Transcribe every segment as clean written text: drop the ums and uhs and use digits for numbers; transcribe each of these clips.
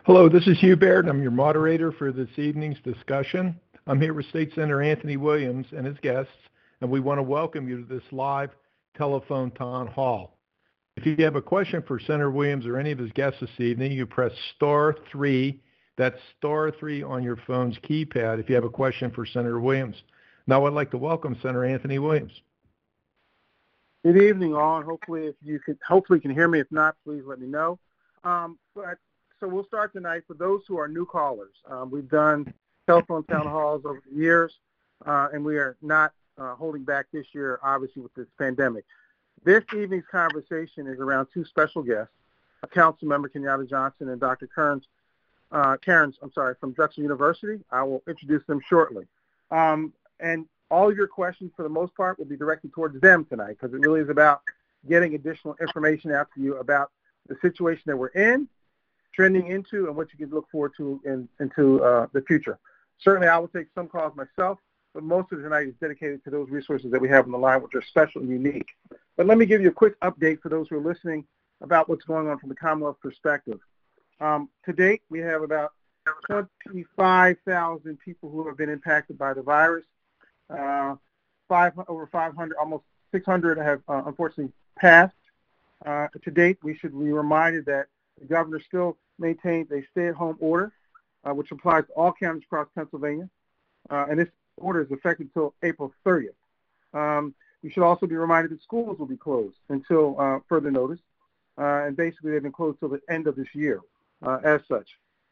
Hello, this is Hugh Baird. I'm your moderator for this evening's discussion. I'm here with State Senator Anthony Williams and his guests, and we want to welcome you to this live telephone town hall. If you have a question for Senator Williams or any of his guests this evening, you press star 3. That's star 3 on your phone's keypad if you have a question for Senator Williams. Now I'd like to welcome Senator Anthony Williams. Good evening, all. And hopefully you can hear me. If not, please let me know. So we'll start tonight. For those who are new callers, we've done telephone town halls over the years, and we are not holding back this year, obviously, with this pandemic. This evening's conversation is around two special guests, a council member, Kenyatta Johnson, and Dr. Cairns from Drexel University. I will introduce them shortly. And all of your questions, for the most part, will be directed towards them tonight, because it really is about getting additional information out to you about the situation that we're in, trending into, and what you can look forward to into the future. Certainly, I will take some calls myself, but most of tonight is dedicated to those resources that we have on the line, which are special and unique. But let me give you a quick update for those who are listening about what's going on from the Commonwealth perspective. To date, we have about 25,000 people who have been impacted by the virus. Over 500, almost 600 have unfortunately passed. To date, we should be reminded that the governor still maintains a stay-at-home order, which applies to all counties across Pennsylvania, and this order is effective until April 30th. We should also be reminded that schools will be closed until further notice, and basically they've been closed till the end of this year, as such.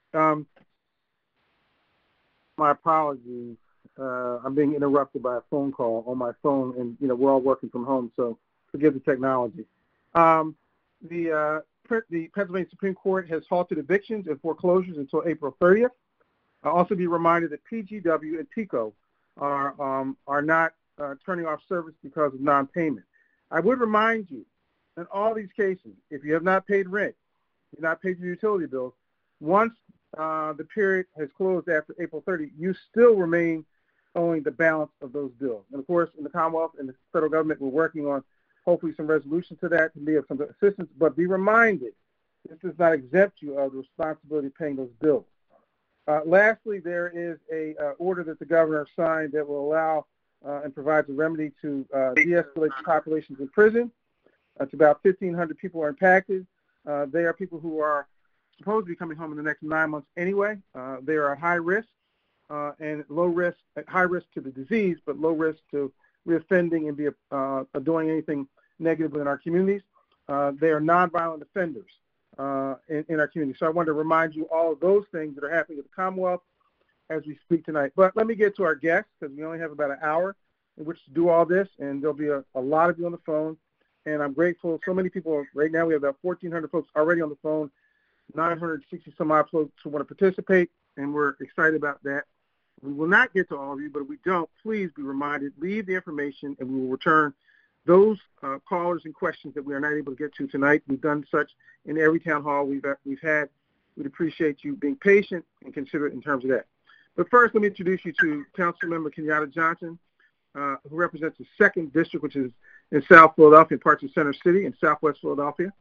My apologies. I'm being interrupted by a phone call on my phone, and we're all working from home, so forgive the technology. The Pennsylvania Supreme Court has halted evictions and foreclosures until April 30th. I'll also be reminded that PGW and PECO are not turning off service because of non-payment. I would remind you, in all these cases, if you have not paid rent, you've not paid your utility bills, once the period has closed after April 30, you still remain owing the balance of those bills. And of course, in the Commonwealth and the federal government, we're working on hopefully some resolution to that to be of some assistance, but be reminded, this does not exempt you of the responsibility of paying those bills. Lastly, there is a order that the governor signed that will allow and provides a remedy to de-escalate populations in prison. It's about 1,500 people are impacted. They are people who are supposed to be coming home in the next 9 months anyway. They are at high risk and low risk, at high risk to the disease, but low risk to reoffending and be doing anything negative in our communities. They are nonviolent offenders in our community. So I wanted to remind you all of those things that are happening at the Commonwealth as we speak tonight. But let me get to our guests, because we only have about an hour in which to do all this, and there'll be a lot of you on the phone. And I'm grateful. So many people right now. We have about 1,400 folks already on the phone, 960 some odd folks who want to participate, and we're excited about that. We will not get to all of you, but if we don't, please be reminded, leave the information, and we will return those callers and questions that we are not able to get to tonight. We've done such in every town hall we've had. We'd appreciate you being patient and considerate in terms of that. But first, let me introduce you to Councilmember Kenyatta Johnson, who represents the 2nd District, which is in South Philadelphia, parts of Center City and Southwest Philadelphia.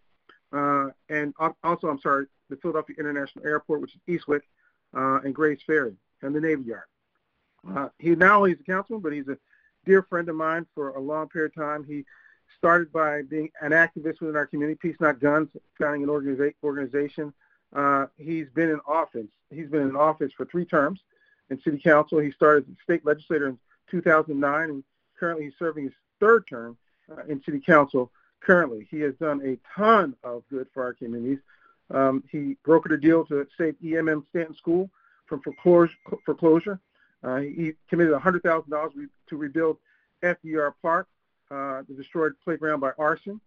And also, the Philadelphia International Airport, which is Eastwick, and Grays Ferry, and the Navy Yard. He not only is a councilman, but he's a dear friend of mine for a long period of time. He started by being an activist within our community, Peace Not Guns, founding an organization. He's been in office for 3 terms in city council. He started as a state legislator in 2009, and currently he's serving his 3rd term in city council. Currently, he has done a ton of good for our communities. He brokered a deal to save EMM Stanton School from foreclosure. He committed $100,000 to rebuild FDR Park, the destroyed playground by arson.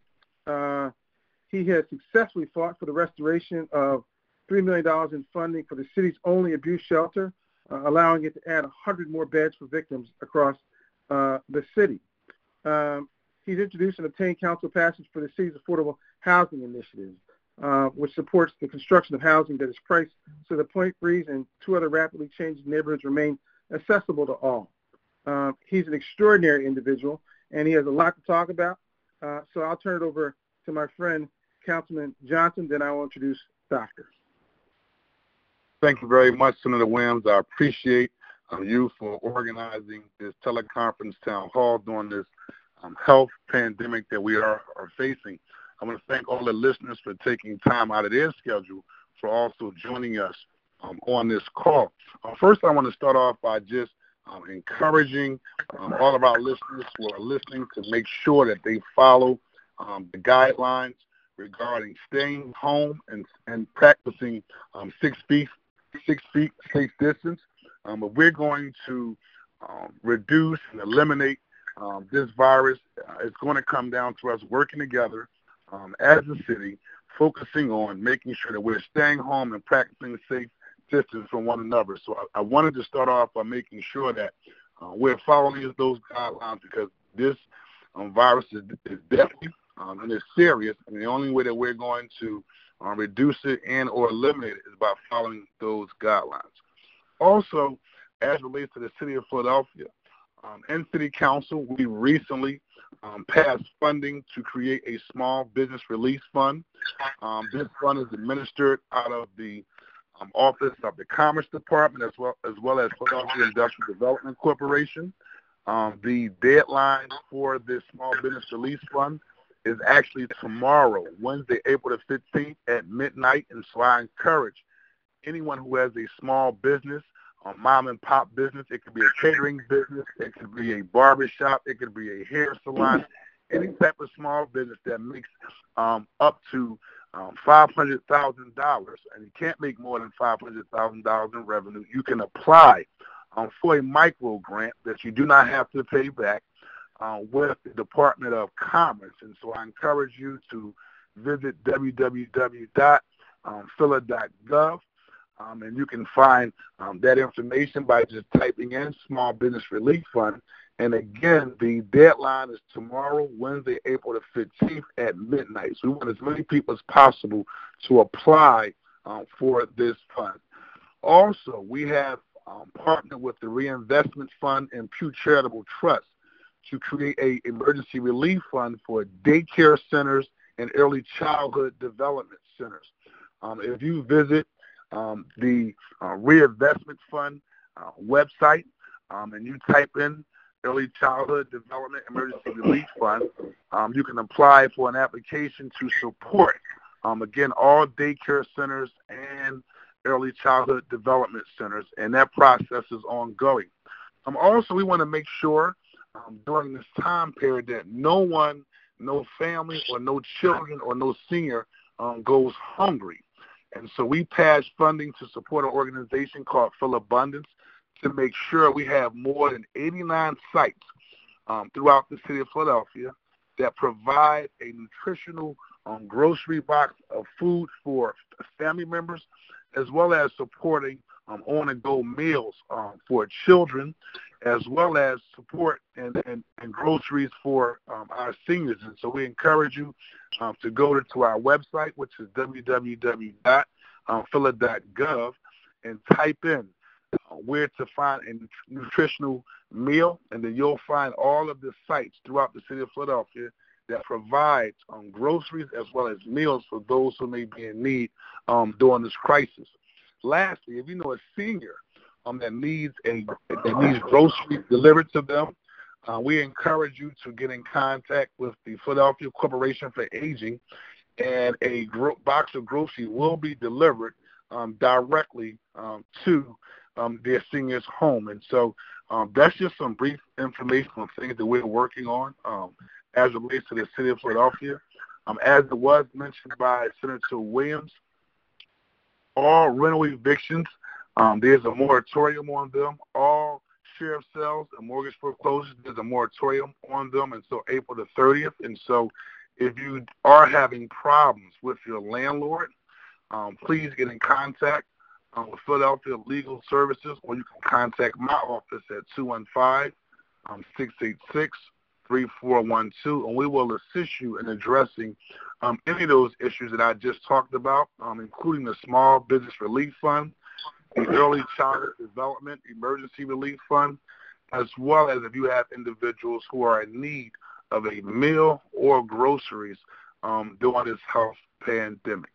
He has successfully fought for the restoration of $3 million in funding for the city's only abuse shelter, allowing it to add 100 more beds for victims across the city. He's introduced and obtained council passage for the city's affordable housing initiative, which supports the construction of housing that is priced so that Point Breeze and 2 other rapidly changing neighborhoods remain accessible to all. He's an extraordinary individual, and he has a lot to talk about. So I'll turn it over to my friend, Councilman Johnson, then I will introduce Doctor. Thank you very much, Senator Williams. I appreciate you for organizing this teleconference town hall during this health pandemic that we are facing. I want to thank all the listeners for taking time out of their schedule for also joining us on this call. First, I want to start off by just encouraging all of our listeners who are listening to make sure that they follow the guidelines regarding staying home and practicing 6 feet safe distance. But we're going to reduce and eliminate this virus. It's going to come down to us working together as a city, focusing on making sure that we're staying home and practicing safe distance from one another. So I wanted to start off by making sure that we're following those guidelines, because this virus is deadly and it's serious, and the only way that we're going to reduce it and or eliminate it is by following those guidelines. Also, as it relates to the city of Philadelphia, in City Council, we recently passed funding to create a small business relief fund. This fund is administered out of the Office of the Commerce Department as well as Philadelphia Industrial Development Corporation. The deadline for this small business relief fund is actually tomorrow, Wednesday, April the 15th at midnight. And so I encourage anyone who has a small business, a mom and pop business, it could be a catering business, it could be a barber shop, it could be a hair salon, any type of small business that makes up to $500,000, and you can't make more than $500,000 in revenue, you can apply for a micro grant that you do not have to pay back with the Department of Commerce. And so I encourage you to visit www.phila.gov, and you can find that information by just typing in Small Business Relief Fund. And again, the deadline is tomorrow, Wednesday, April the 15th at midnight. So we want as many people as possible to apply for this fund. Also, we have partnered with the Reinvestment Fund and Pew Charitable Trust to create a emergency relief fund for daycare centers and early childhood development centers. If you visit the Reinvestment Fund website and you type in Early Childhood Development Emergency Relief Fund, you can apply for an application to support, again, all daycare centers and early childhood development centers, and that process is ongoing. Also, we want to make sure during this time period that no one, no family or no children or no senior goes hungry. And so we passed funding to support an organization called Philabundance to make sure we have more than 89 sites throughout the city of Philadelphia that provide a nutritional grocery box of food for family members, as well as supporting on-the-go meals for children, as well as support and groceries for our seniors. And so we encourage you to go to our website, which is www.phila.gov, and type in where to find a nutritional meal, and then you'll find all of the sites throughout the city of Philadelphia that provides groceries as well as meals for those who may be in need during this crisis. Lastly, if you know a senior that needs groceries delivered to them, we encourage you to get in contact with the Philadelphia Corporation for Aging, and a box of groceries will be delivered directly to their senior's home. And so that's just some brief information on things that we're working on as it relates to the city of Philadelphia. As it was mentioned by Senator Williams, all rental evictions, there's a moratorium on them. All sheriff sales and mortgage foreclosures, there's a moratorium on them until April the 30th. And so if you are having problems with your landlord, please get in contact with Philadelphia Legal Services, or you can contact my office at 215-686-3412, and we will assist you in addressing any of those issues that I just talked about, including the Small Business Relief Fund, the Early Childhood Development Emergency Relief Fund, as well as if you have individuals who are in need of a meal or groceries during this health pandemic.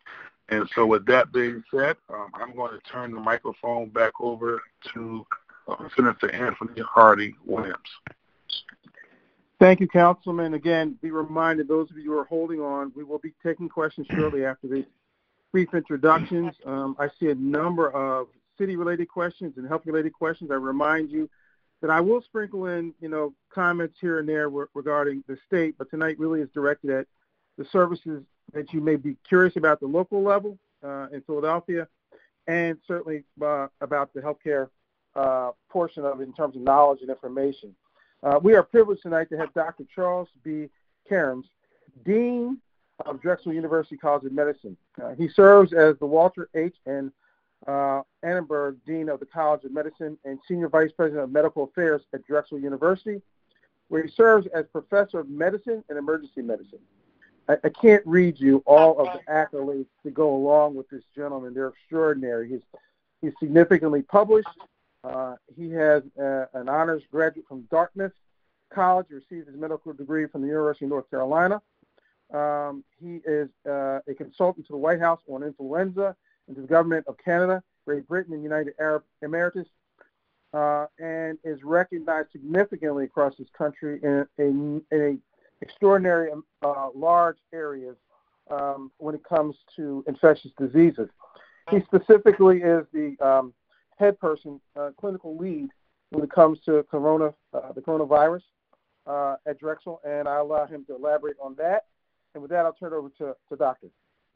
And so with that being said, I'm going to turn the microphone back over to Senator Anthony Hardy Williams. Thank you, Councilman. Again, be reminded, those of you who are holding on, we will be taking questions shortly after the brief introductions. I see a number of city-related questions and health-related questions. I remind you that I will sprinkle in, comments here and there regarding the state, but tonight really is directed at the services that you may be curious about the local level in Philadelphia, and certainly about the healthcare portion of it in terms of knowledge and information. We are privileged tonight to have Dr. Charles B. Cairns, Dean of Drexel University College of Medicine. He serves as the Walter H. and Annenberg Dean of the College of Medicine and Senior Vice President of Medical Affairs at Drexel University, where he serves as Professor of Medicine and Emergency Medicine. I can't read you all of the accolades that go along with this gentleman. They're extraordinary. He's significantly published. He has an honors graduate from Dartmouth College. He received his medical degree from the University of North Carolina. He is a consultant to the White House on influenza and to the government of Canada, Great Britain, and United Arab Emirates, and is recognized significantly across this country in a extraordinary large areas when it comes to infectious diseases. He specifically is the head person, clinical lead when it comes to the coronavirus at Drexel, and I'll allow him to elaborate on that. And with that, I'll turn it over to Doctor.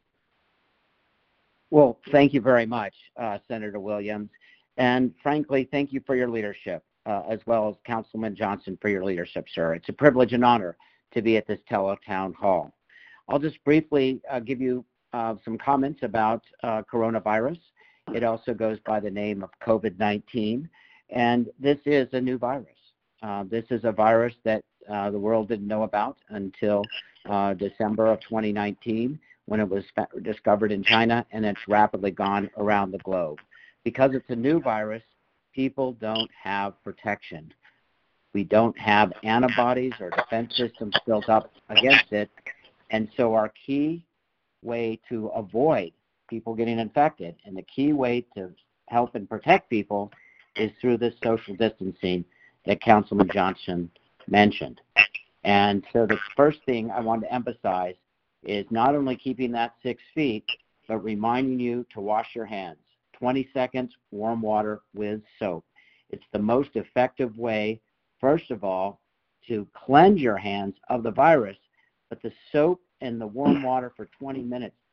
Well, thank you very much, Senator Williams. And frankly, thank you for your leadership, as well as Councilman Johnson for your leadership, sir. It's a privilege and honor to be at this teletown hall. I'll just briefly give you some comments about coronavirus. It also goes by the name of COVID-19, and this is a new virus. This is a virus that the world didn't know about until December of 2019, when it was discovered in China, and it's rapidly gone around the globe. Because it's a new virus, people don't have protection. We don't have antibodies or defense systems built up against it, and so our key way to avoid people getting infected, and the key way to help and protect people, is through this social distancing that Councilman Johnson mentioned. And so the first thing I want to emphasize is not only keeping that 6 feet, but reminding you to wash your hands. 20 seconds, warm water with soap. It's the most effective way, first of all, to cleanse your hands of the virus, but the soap and the warm water for 20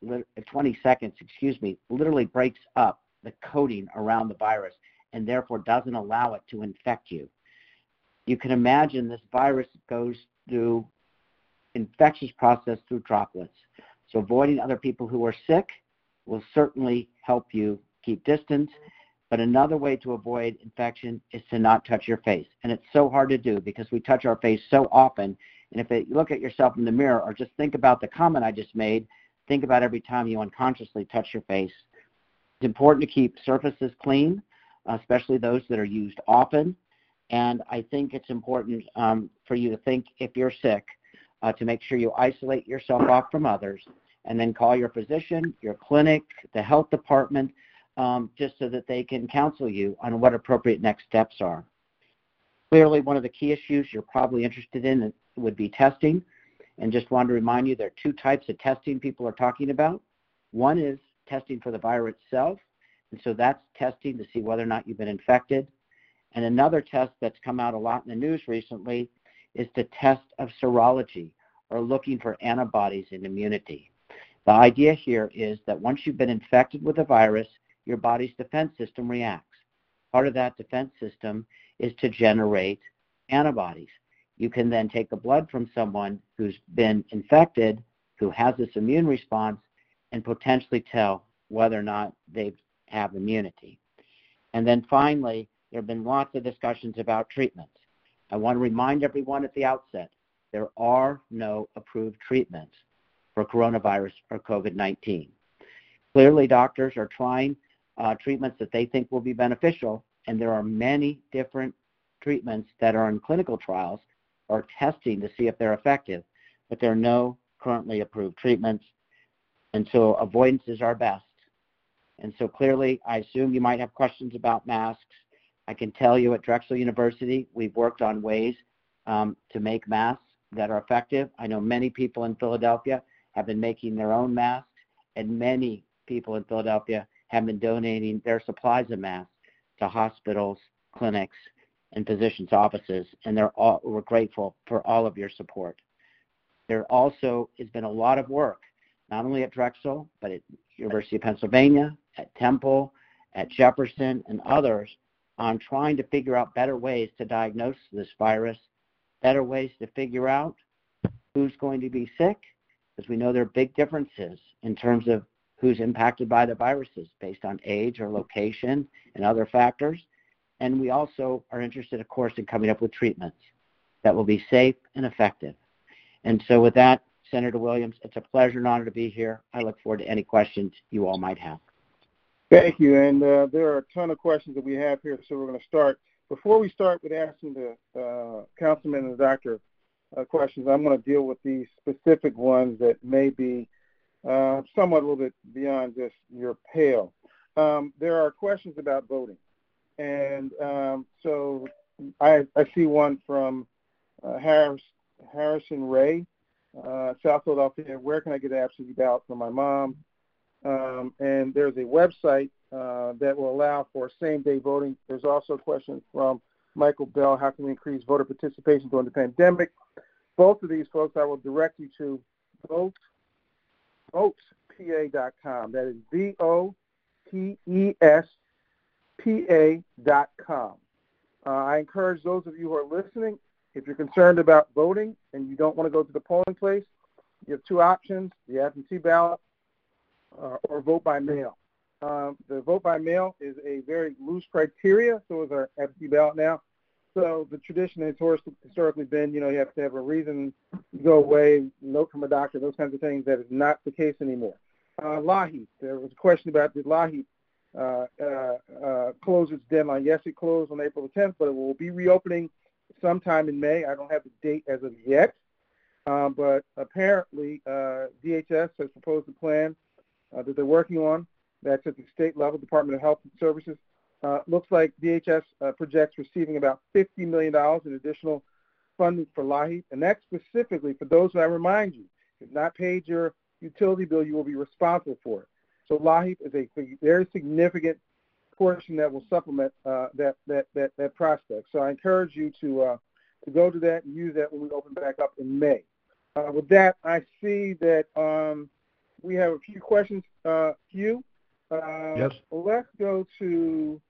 seconds, literally breaks up the coating around the virus and therefore doesn't allow it to infect you. You can imagine this virus goes through infectious process through droplets. So avoiding other people who are sick will certainly help you keep distance. But another way to avoid infection is to not touch your face. And it's so hard to do because we touch our face so often. And if you look at yourself in the mirror or just think about the comment I just made, think about every time you unconsciously touch your face. It's important to keep surfaces clean, especially those that are used often. And I think it's important for you to think, if you're sick, to make sure you isolate yourself off from others, and then call your physician, your clinic, the health department, just so that they can counsel you on what appropriate next steps are. Clearly, one of the key issues you're probably interested in would be testing. And just wanted to remind you, there are two types of testing people are talking about. One is testing for the virus itself, and so that's testing to see whether or not you've been infected. And another test that's come out a lot in the news recently is the test of serology, or looking for antibodies and immunity. The idea here is that once you've been infected with a virus, your body's defense system reacts. Part of that defense system is to generate antibodies. You can then take the blood from someone who's been infected, who has this immune response, and potentially tell whether or not they have immunity. And then finally, there have been lots of discussions about treatments. I want to remind everyone at the outset, there are no approved treatments for coronavirus or COVID-19. Clearly, doctors are trying treatments that they think will be beneficial, and there are many different treatments that are in clinical trials or testing to see if they're effective, but there are no currently approved treatments. And so avoidance is our best. And so clearly, I assume you might have questions about masks. I can tell you at Drexel University, we've worked on ways to make masks that are effective. I know many people in Philadelphia have been making their own masks, and many people in Philadelphia have been donating their supplies of masks to hospitals, clinics, and physicians' offices, and we're grateful for all of your support. There also has been a lot of work, not only at Drexel, but at University of Pennsylvania, at Temple, at Jefferson, and others on trying to figure out better ways to diagnose this virus, better ways to figure out who's going to be sick, because we know there are big differences in terms of who's impacted by the viruses based on age or location and other factors. And we also are interested, of course, in coming up with treatments that will be safe and effective. And so with that, Senator Williams, it's a pleasure and honor to be here. I look forward to any questions you all might have. Thank you. And there are a ton of questions that we have here, so we're going to start. Before we start with asking the councilman and the doctor questions, I'm going to deal with these specific ones that may be somewhat a little bit beyond just your pale. There are questions about voting. And so I see one from Harrison Ray, South Philadelphia. Where can I get an absentee ballot for my mom? And there's a website that will allow for same-day voting. There's also a question from Michael Bell, how can we increase voter participation during the pandemic? Both of these folks, I will direct you to votespa.com. That is VOTESPA.com. I encourage those of you who are listening, if you're concerned about voting and you don't want to go to the polling place, you have two options, the absentee ballot or vote by mail. The vote by mail is a very loose criteria, so is our absentee ballot now. So the tradition has historically been, you have to have a reason to go away, note from a doctor, those kinds of things. That is not the case anymore. LAHEAP, there was a question about did LAHEAP close its deadline. Yes, it closed on April the 10th, but it will be reopening sometime in May. I don't have the date as of yet, but apparently DHS has proposed a plan that they're working on. That's at the state level, Department of Health and Services. Looks like DHS projects receiving about $50 million in additional funding for LAHEAP, and that's specifically for those who I remind you, if not paid your utility bill, you will be responsible for it. So LAHEAP is a very significant portion that will supplement that prospect. So I encourage you to go to that and use that when we open back up in May. With that, I see that we have a few questions. Hugh? Yes. Let's go to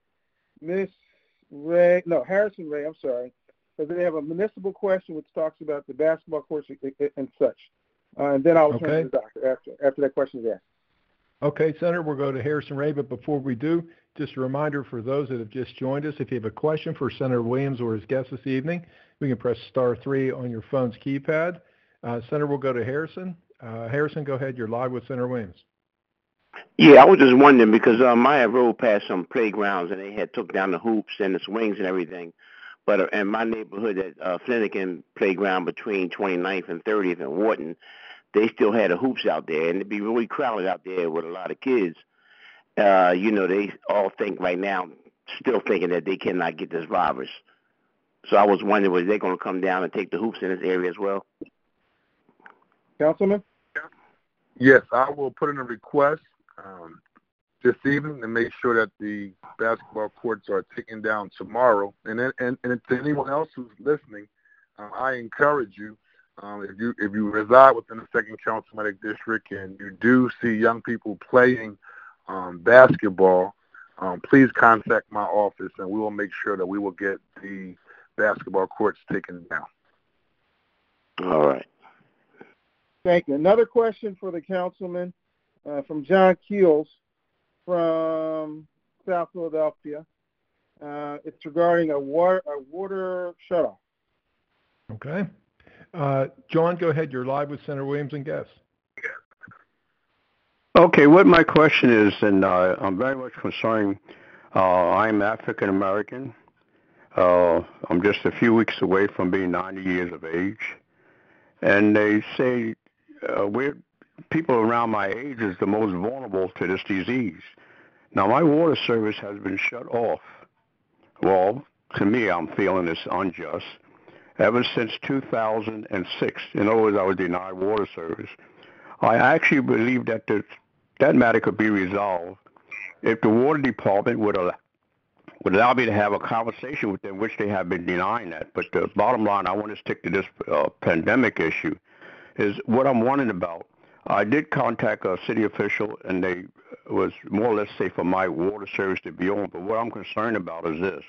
Harrison Ray, I'm sorry. So they have a municipal question which talks about the basketball courts and such. And then I'll turn to the doctor after that question is asked. Okay, Senator, we'll go to Harrison Ray, but before we do, just a reminder for those that have just joined us, if you have a question for Senator Williams or his guest this evening, we can press *3 on your phone's keypad. Senator, we'll go to Harrison. Harrison, go ahead. You're live with Senator Williams. Yeah, I was just wondering because I had rode past some playgrounds and they had took down the hoops and the swings and everything. But in my neighborhood at Flanagan Playground between 29th and 30th and Wharton, they still had the hoops out there, and it'd be really crowded out there with a lot of kids. They all think right now, still thinking that they cannot get this virus. So I was wondering, was they going to come down and take the hoops in this area as well? Councilman? Yes, I will put in a request this evening to make sure that the basketball courts are taken down tomorrow. And to anyone else who's listening, I encourage you, if you reside within the 2nd Councilmanic District and you do see young people playing basketball, please contact my office and we will make sure that we will get the basketball courts taken down. All right. Thank you. Another question for the councilman from John Keels from South Philadelphia. It's regarding a water shutoff. Okay. John, go ahead. You're live with Senator Williams and guests. Okay, what my question is, and I'm very much concerned, I'm African American. I'm just a few weeks away from being 90 years of age. And they say we're people around my age is the most vulnerable to this disease. Now, my water service has been shut off. Well, to me, I'm feeling it's unjust. Ever since 2006, in other words, I was denied water service. I actually believe that that matter could be resolved if the water department would allow me to have a conversation with them, which they have been denying that. But the bottom line, I want to stick to this pandemic issue, is what I'm wondering about. I did contact a city official, and they was more or less say for my water service to be on. But what I'm concerned about is this.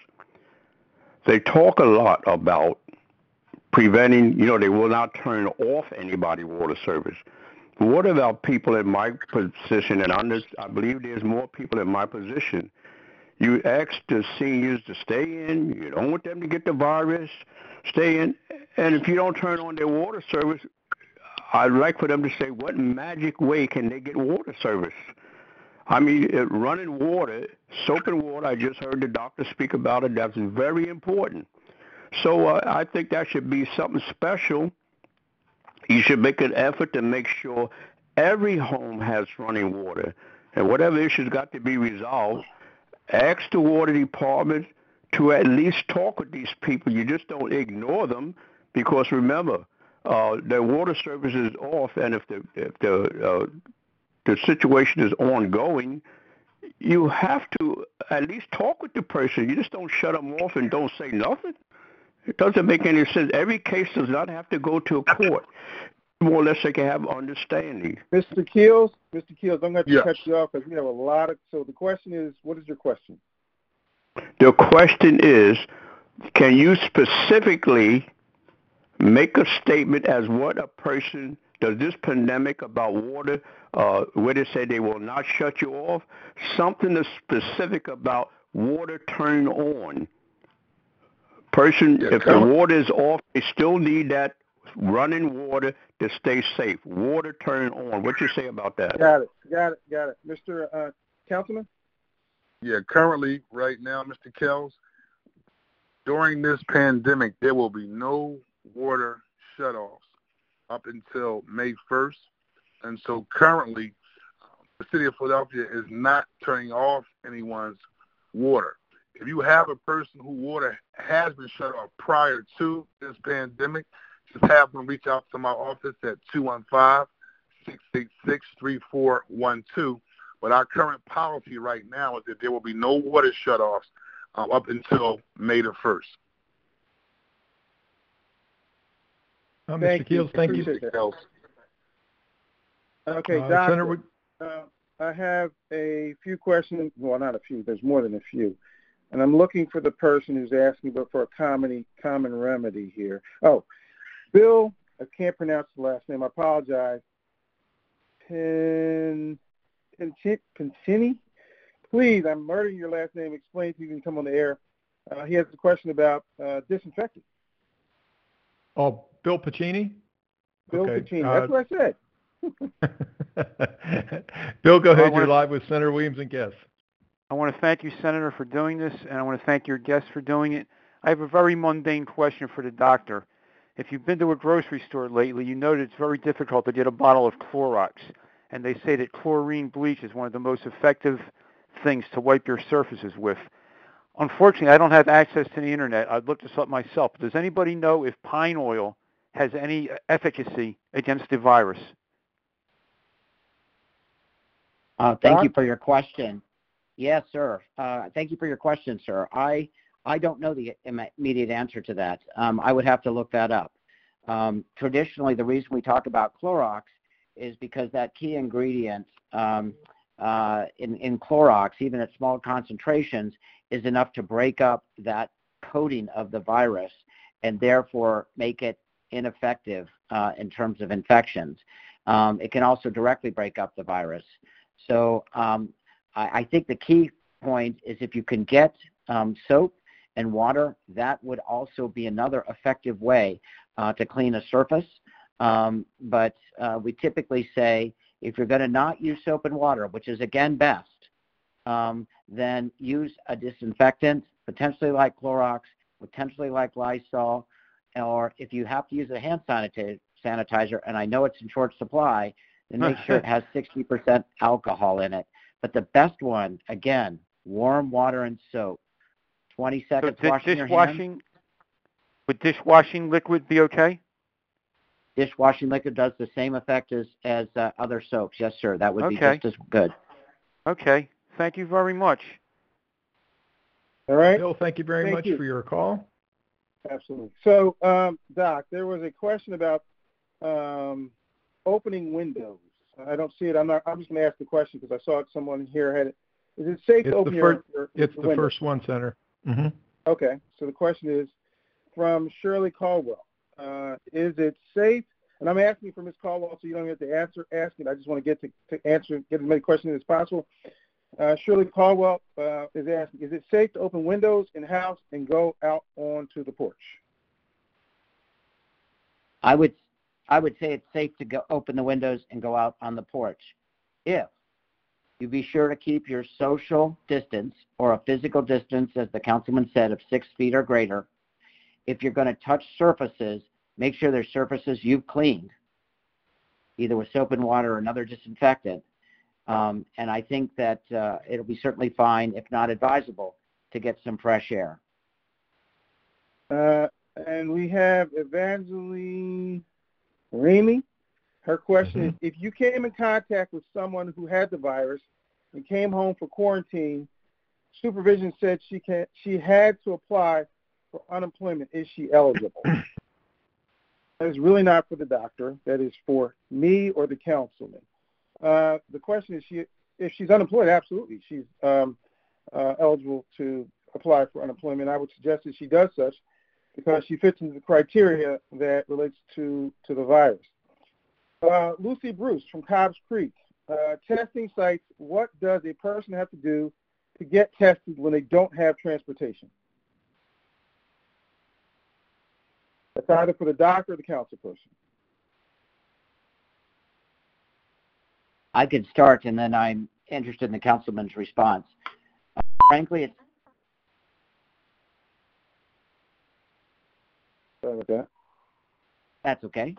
They talk a lot about preventing, they will not turn off anybody water service. But what about people in my position, and I believe there's more people in my position. You ask the seniors to stay in. You don't want them to get the virus. Stay in. And if you don't turn on their water service, I'd like for them to say, what magic way can they get water service? I mean, running water, soap and water, I just heard the doctor speak about it. That's very important. So I think that should be something special. You should make an effort to make sure every home has running water. And whatever issues got to be resolved, ask the water department to at least talk with these people. You just don't ignore them, because remember, their water service is off, and if the situation is ongoing, you have to at least talk with the person. You just don't shut them off and don't say nothing. It doesn't make any sense. Every case does not have to go to a court. More or less, they can have understanding. Mr. Keels, I'm going to cut you off because we have a lot of. So the question is, what is your question? The question is, can you specifically make a statement as what a person does this pandemic about water, where they say they will not shut you off, something that's specific about water turn on. If the water is off, they still need that running water to stay safe. Water turn on. What you say about that? Got it. Mr. Councilman? Yeah, currently, right now, Mr. Kells, during this pandemic, there will be no water shutoffs up until May 1st. And so currently, the city of Philadelphia is not turning off anyone's water. If you have a person whose water has been shut off prior to this pandemic, just have them reach out to my office at 215-686-3412. But our current policy right now is that there will be no water shutoffs up until May the 1st. Mr. Keels, thank you. Okay, Doctor, I have a few questions. Well, not a few. There's more than a few. And I'm looking for the person who's asking for a common remedy here. Oh, Bill, I can't pronounce the last name. I apologize. Pincini? Please, I'm murdering your last name. Explain if you can come on the air. He has a question about disinfectant. Oh, Bill Piccini? Bill Piccini. That's what I said. Bill, go ahead. You're live with Senator Williams and guests. I want to thank you, Senator, for doing this, and I want to thank your guests for doing it. I have a very mundane question for the doctor. If you've been to a grocery store lately, you know that it's very difficult to get a bottle of Clorox, and they say that chlorine bleach is one of the most effective things to wipe your surfaces with. Unfortunately, I don't have access to the Internet. I'd look this up myself. Does anybody know if pine oil has any efficacy against the virus? Thank you for your question. Yes, sir. Thank you for your question, sir. I don't know the immediate answer to that. I would have to look that up. Traditionally, the reason we talk about Clorox is because that key ingredient in Clorox, even at small concentrations, is enough to break up that coating of the virus and therefore make it ineffective in terms of infections. It can also directly break up the virus. So I think the key point is if you can get soap and water, that would also be another effective way to clean a surface. But we typically say if you're going to not use soap and water, which is again best, then use a disinfectant, potentially like Clorox, potentially like Lysol, or if you have to use a hand sanitizer, and I know it's in short supply, then make sure it has 60% alcohol in it. But the best one, again, warm water and soap. 20 seconds washing your hands. Would dishwashing liquid be okay? Dishwashing liquid does the same effect as other soaps. Yes, sir. That would be just as good. Okay. Thank you very much. All right. Bill, thank you very much for your call. Absolutely. So, Doc, there was a question about opening windows. I don't see it. I'm just going to ask the question because I saw someone here had it. Is it safe to open your It's the window? first one, Senator. Mm-hmm. Okay. So the question is from Shirley Caldwell. Is it safe? And I'm asking for Ms. Caldwell, so you don't have to ask it. I just want to get as many questions as possible. Shirley Caldwell is asking, is it safe to open windows in house and go out onto the porch? I would say it's safe to go open the windows and go out on the porch if you be sure to keep your social distance or a physical distance, as the councilman said, of 6 feet or greater. If you're going to touch surfaces, make sure they're surfaces you've cleaned, either with soap and water or another disinfectant. And I think that it'll be certainly fine, if not advisable, to get some fresh air. And we have Evangeline Remy. Her question is, if you came in contact with someone who had the virus and came home for quarantine, supervision said she had to apply for unemployment. Is she eligible? That is really not for the doctor. That is for me or the councilman. The question is, if she's unemployed, absolutely. She's eligible to apply for unemployment. I would suggest that she does such because she fits into the criteria that relates to the virus. Lucy Bruce from Cobbs Creek. Testing sites, what does a person have to do to get tested when they don't have transportation? That's either for the doctor or the council person. I could start, and then I'm interested in the councilman's response. Frankly, it's... Sorry about that. That's okay.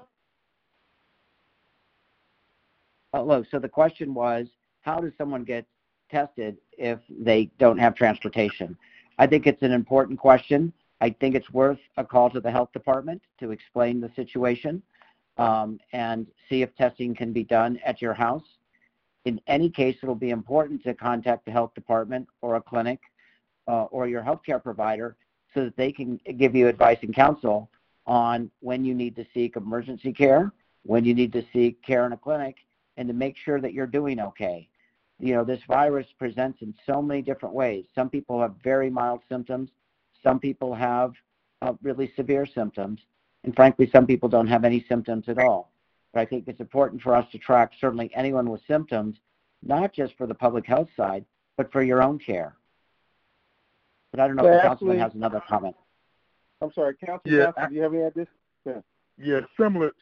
Look, so the question was, how does someone get tested if they don't have transportation? I think it's an important question. I think it's worth a call to the health department to explain the situation and see if testing can be done at your house. In any case, it'll be important to contact the health department or a clinic or your healthcare provider so that they can give you advice and counsel on when you need to seek emergency care, when you need to seek care in a clinic, and to make sure that you're doing okay. You know, this virus presents in so many different ways. Some people have very mild symptoms. Some people have really severe symptoms. And frankly, some people don't have any symptoms at all. But I think it's important for us to track certainly anyone with symptoms, not just for the public health side, but for your own care. But I don't know if the councilman has another comment. I'm sorry, Councilman, do you have any ideas? Yeah, similar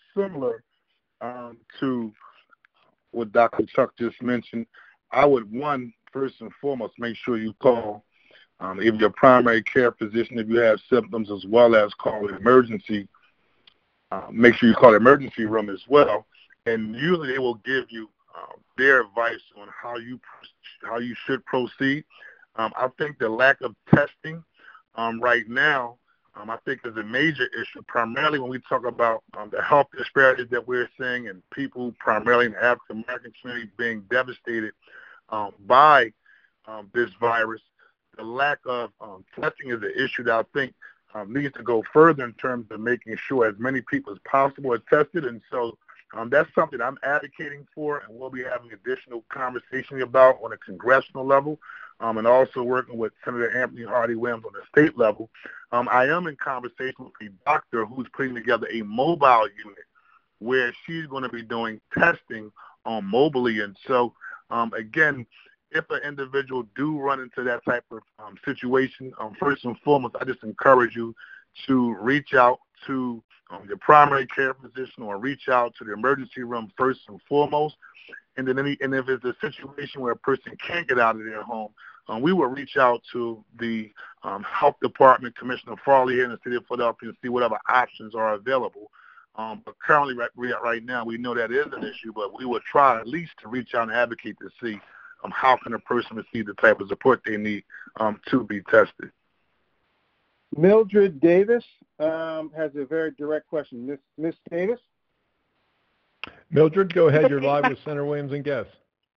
to what Dr. Chuck just mentioned. I would, first and foremost, make sure you call either your primary care physician if you have symptoms, as well as call emergency. Make sure you call the emergency room as well, and usually they will give you their advice on how you should proceed. I think the lack of testing right now, I think is a major issue, primarily when we talk about the health disparities that we're seeing and people primarily in the African American community being devastated by this virus. The lack of testing is an issue that I think needs to go further in terms of making sure as many people as possible are tested. And so that's something I'm advocating for, and we'll be having additional conversation about on a congressional level, and also working with Senator Anthony Hardy Williams on the state level. I am in conversation with a doctor who's putting together a mobile unit where she's going to be doing testing mobily. And so, again, if an individual do run into that type of situation, first and foremost, I just encourage you to reach out to your primary care physician or reach out to the emergency room first and foremost. And then if it's a situation where a person can't get out of their home, we will reach out to the health department, Commissioner Farley here in the city of Philadelphia, and see whatever options are available. But currently, right now, we know that is an issue, but we will try at least to reach out and advocate to see how can a person receive the type of support they need to be tested. Mildred Davis has a very direct question. Miss Davis? Mildred, go ahead. You're live with Senator Williams and guests.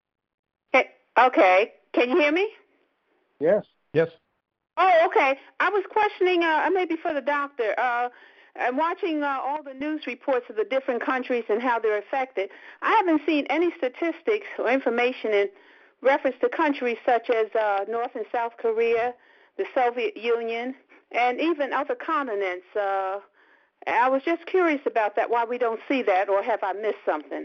Okay. Can you hear me? Yes. Yes. Oh, okay. I was questioning, maybe for the doctor. I'm watching all the news reports of the different countries and how they're affected. I haven't seen any statistics or information in reference to countries such as North and South Korea, the Soviet Union, and even other continents. I was just curious about that, why we don't see that, or have I missed something?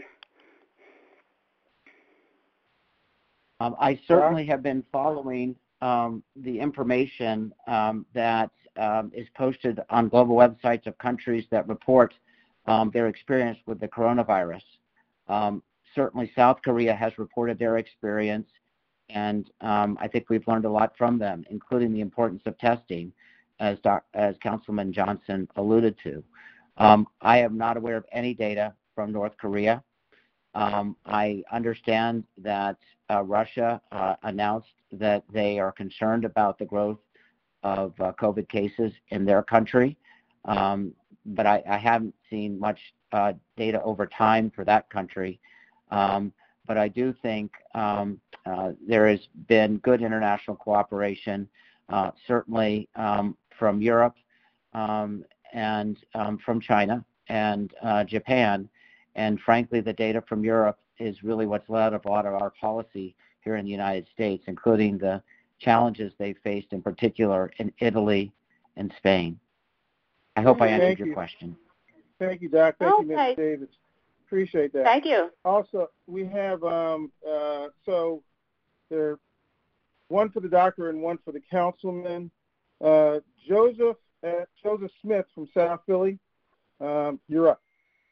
I certainly have been following the information that is posted on global websites of countries that report their experience with the coronavirus. Certainly South Korea has reported their experience, and I think we've learned a lot from them, including the importance of testing, as Councilman Johnson alluded to. I am not aware of any data from North Korea. I understand that Russia announced that they are concerned about the growth of COVID cases in their country, but I haven't seen much data over time for that country. But I do think there has been good international cooperation, certainly from Europe and from China and Japan. And frankly, the data from Europe is really what's led a lot of our policy here in the United States, including the challenges they faced in particular in Italy and Spain. I hope I answered your question. Thank you, Doc. Thank you, Ms. Davis. Appreciate that. Thank you. Also, we have, so there, one for the doctor and one for the councilman. Joseph Smith from South Philly, you're up.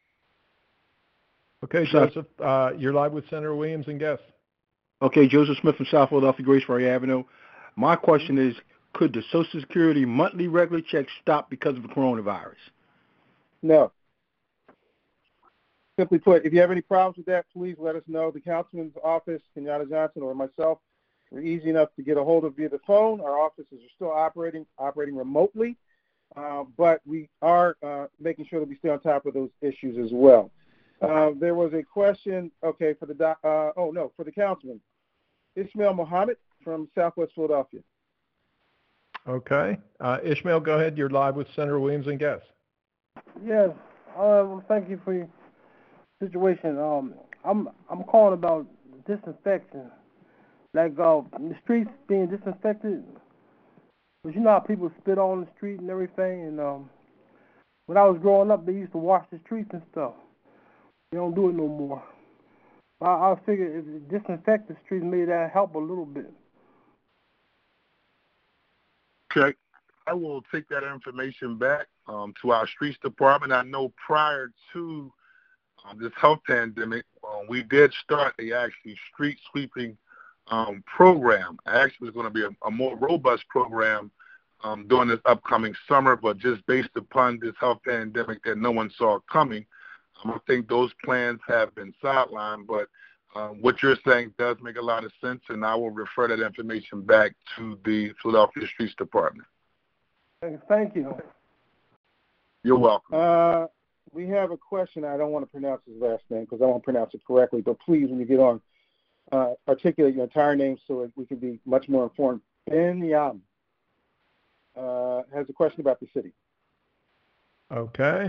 Okay, Joseph, you're live with Senator Williams and guests. Okay, Joseph Smith from South Philadelphia, Grace Ferry Avenue. My question is, could the Social Security monthly regular check stop because of the coronavirus? No. Simply put, if you have any problems with that, please let us know. The councilman's office, Kenyatta Johnson, or myself, we're easy enough to get a hold of via the phone. Our offices are still operating remotely, but we are making sure that we stay on top of those issues as well. There was a question, okay, for the for the councilman, Ishmael Muhammad from Southwest Philadelphia. Okay, Ishmael, go ahead. You're live with Senator Williams and guests. Yes, thank you for your situation. I'm calling about disinfection, like the streets being disinfected. But you know how people spit on the street and everything. And when I was growing up, they used to wash the streets and stuff. They don't do it no more. I figure if it disinfect the streets, maybe that help a little bit. Okay. I will take that information back to our streets department. I know prior to this health pandemic, we did start a street sweeping program. Actually, it's going to be a more robust program during this upcoming summer, but just based upon this health pandemic that no one saw coming, I think those plans have been sidelined, but what you're saying does make a lot of sense, and I will refer that information back to the Philadelphia Streets Department. Thank you. You're welcome. We have a question. I don't want to pronounce his last name because I won't pronounce it correctly, but please, when you get on, articulate your entire name so that we can be much more informed. Ben Yam has a question about the city. Okay.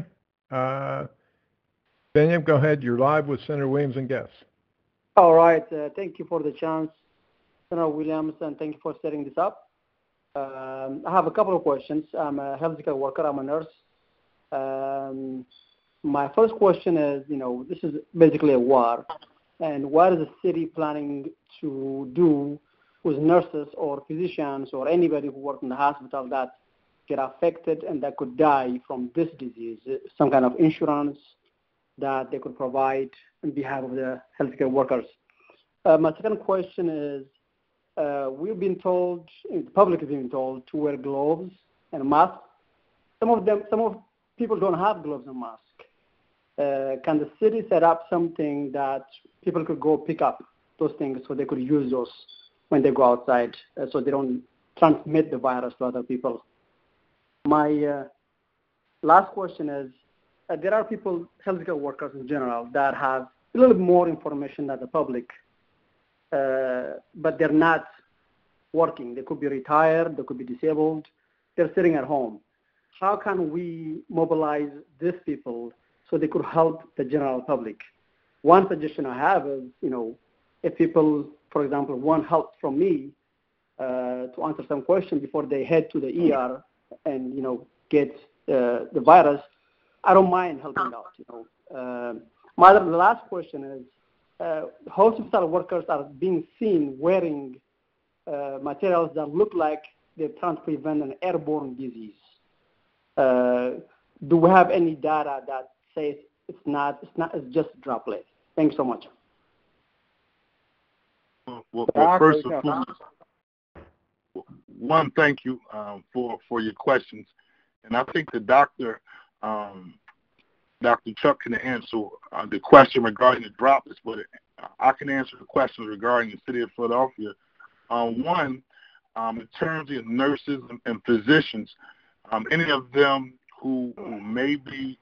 Ben, go ahead. You're live with Senator Williams and guests. All right. Thank you for the chance, Senator Williams, and thank you for setting this up. I have a couple of questions. I'm a healthcare worker. I'm a nurse. My first question is, this is basically a war, and what is the city planning to do with nurses or physicians or anybody who works in the hospital that get affected and that could die from this disease? Some kind of insurance that they could provide on behalf of the healthcare workers. My second question is, we've been told, the public has been told to wear gloves and masks. Some of people don't have gloves and masks. can the city set up something that people could go pick up those things so they could use those when they go outside so they don't transmit the virus to other people? My last question is, there are people, healthcare workers in general, that have a little bit more information than the public, but they're not working. They could be retired, they could be disabled, they're sitting at home. How can we mobilize these people so they could help the general public? One suggestion I have is, if people, for example, want help from me to answer some questions before they head to the ER and, get the virus, I don't mind helping out, the last question is, hospital workers are being seen wearing materials that look like they're trying to prevent an airborne disease. Do we have any data that says it's just a droplet? Thanks so much. Well, first and foremost, one, thank you for your questions, and I think the Dr. Chuck can answer the question regarding the droplets, but I can answer the questions regarding the city of Philadelphia. One, in terms of nurses and physicians, any of them who may be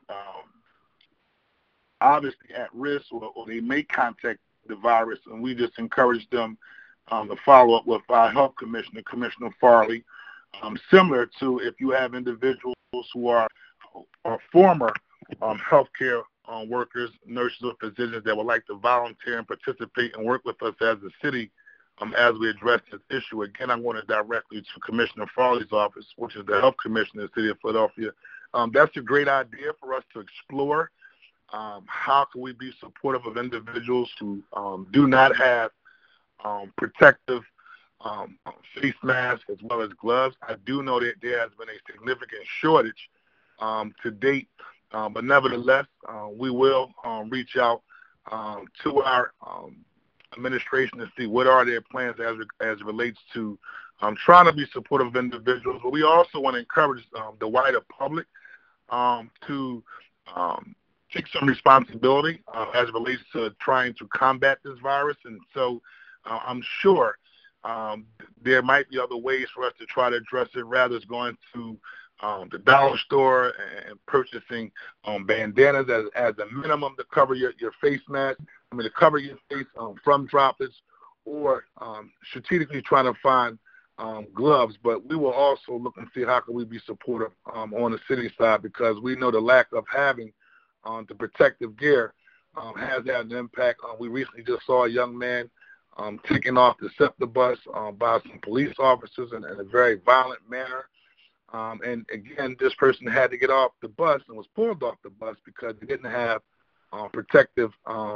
obviously at risk or they may contact the virus, and we just encourage them to follow up with our health commissioner, Commissioner Farley, similar to if you have individuals who are former healthcare workers, nurses, or physicians that would like to volunteer and participate and work with us as a city as we address this issue. Again, I'm going to directly to Commissioner Farley's office, which is the health commissioner in the city of Philadelphia. That's a great idea for us to explore. How can we be supportive of individuals who do not have protective face masks as well as gloves? I do know that there has been a significant shortage to date, but nevertheless, we will reach out to our administration to see what are their plans as it relates to trying to be supportive of individuals. But we also want to encourage the wider public to take some responsibility as it relates to trying to combat this virus. And so I'm sure there might be other ways for us to try to address it, rather than going to the dollar store and purchasing bandanas as a minimum to cover your face mask, to cover your face from droplets, or strategically trying to find gloves. But we will also look and see how can we be supportive on the city side, because we know the lack of having the protective gear has had an impact. We recently just saw a young man taken off the SEPTA bus by some police officers in a very violent manner. And again, this person had to get off the bus and was pulled off the bus because they didn't have protective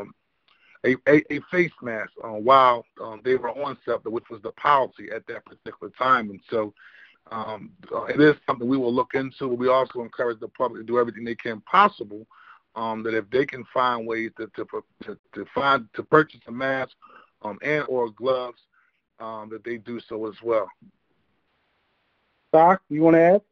a face mask while they were on SEPTA, which was the policy at that particular time. And so it is something we will look into. We also encourage the public to do everything they can possible that if they can find ways to purchase a mask and or gloves, that they do so as well. Doc, you want to add?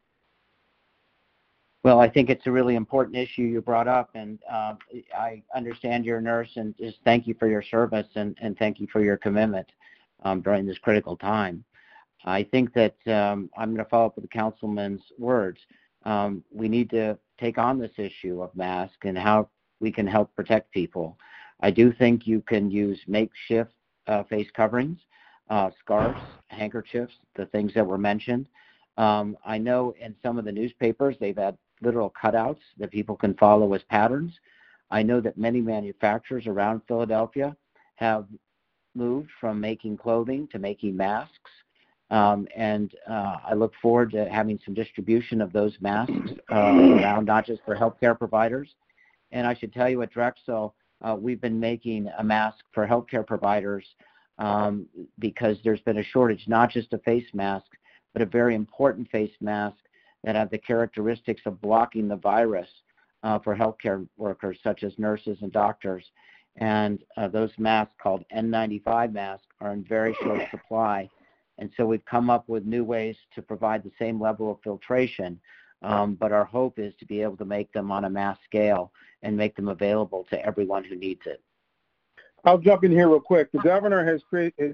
Well, I think it's a really important issue you brought up, and I understand you're a nurse, and just thank you for your service and thank you for your commitment during this critical time. I think that I'm going to follow up with the councilman's words. We need to take on this issue of masks and how we can help protect people. I do think you can use makeshift face coverings, scarves, handkerchiefs, the things that were mentioned. I know in some of the newspapers they've had literal cutouts that people can follow as patterns. I know that many manufacturers around Philadelphia have moved from making clothing to making masks. And I look forward to having some distribution of those masks around, not just for healthcare providers. And I should tell you at Drexel, we've been making a mask for healthcare providers because there's been a shortage, not just a face mask, but a very important face mask that have the characteristics of blocking the virus for healthcare workers such as nurses and doctors. And those masks, called N95 masks, are in very short supply. And so we've come up with new ways to provide the same level of filtration But our hope is to be able to make them on a mass scale and make them available to everyone who needs it. I'll jump in here real quick. The governor has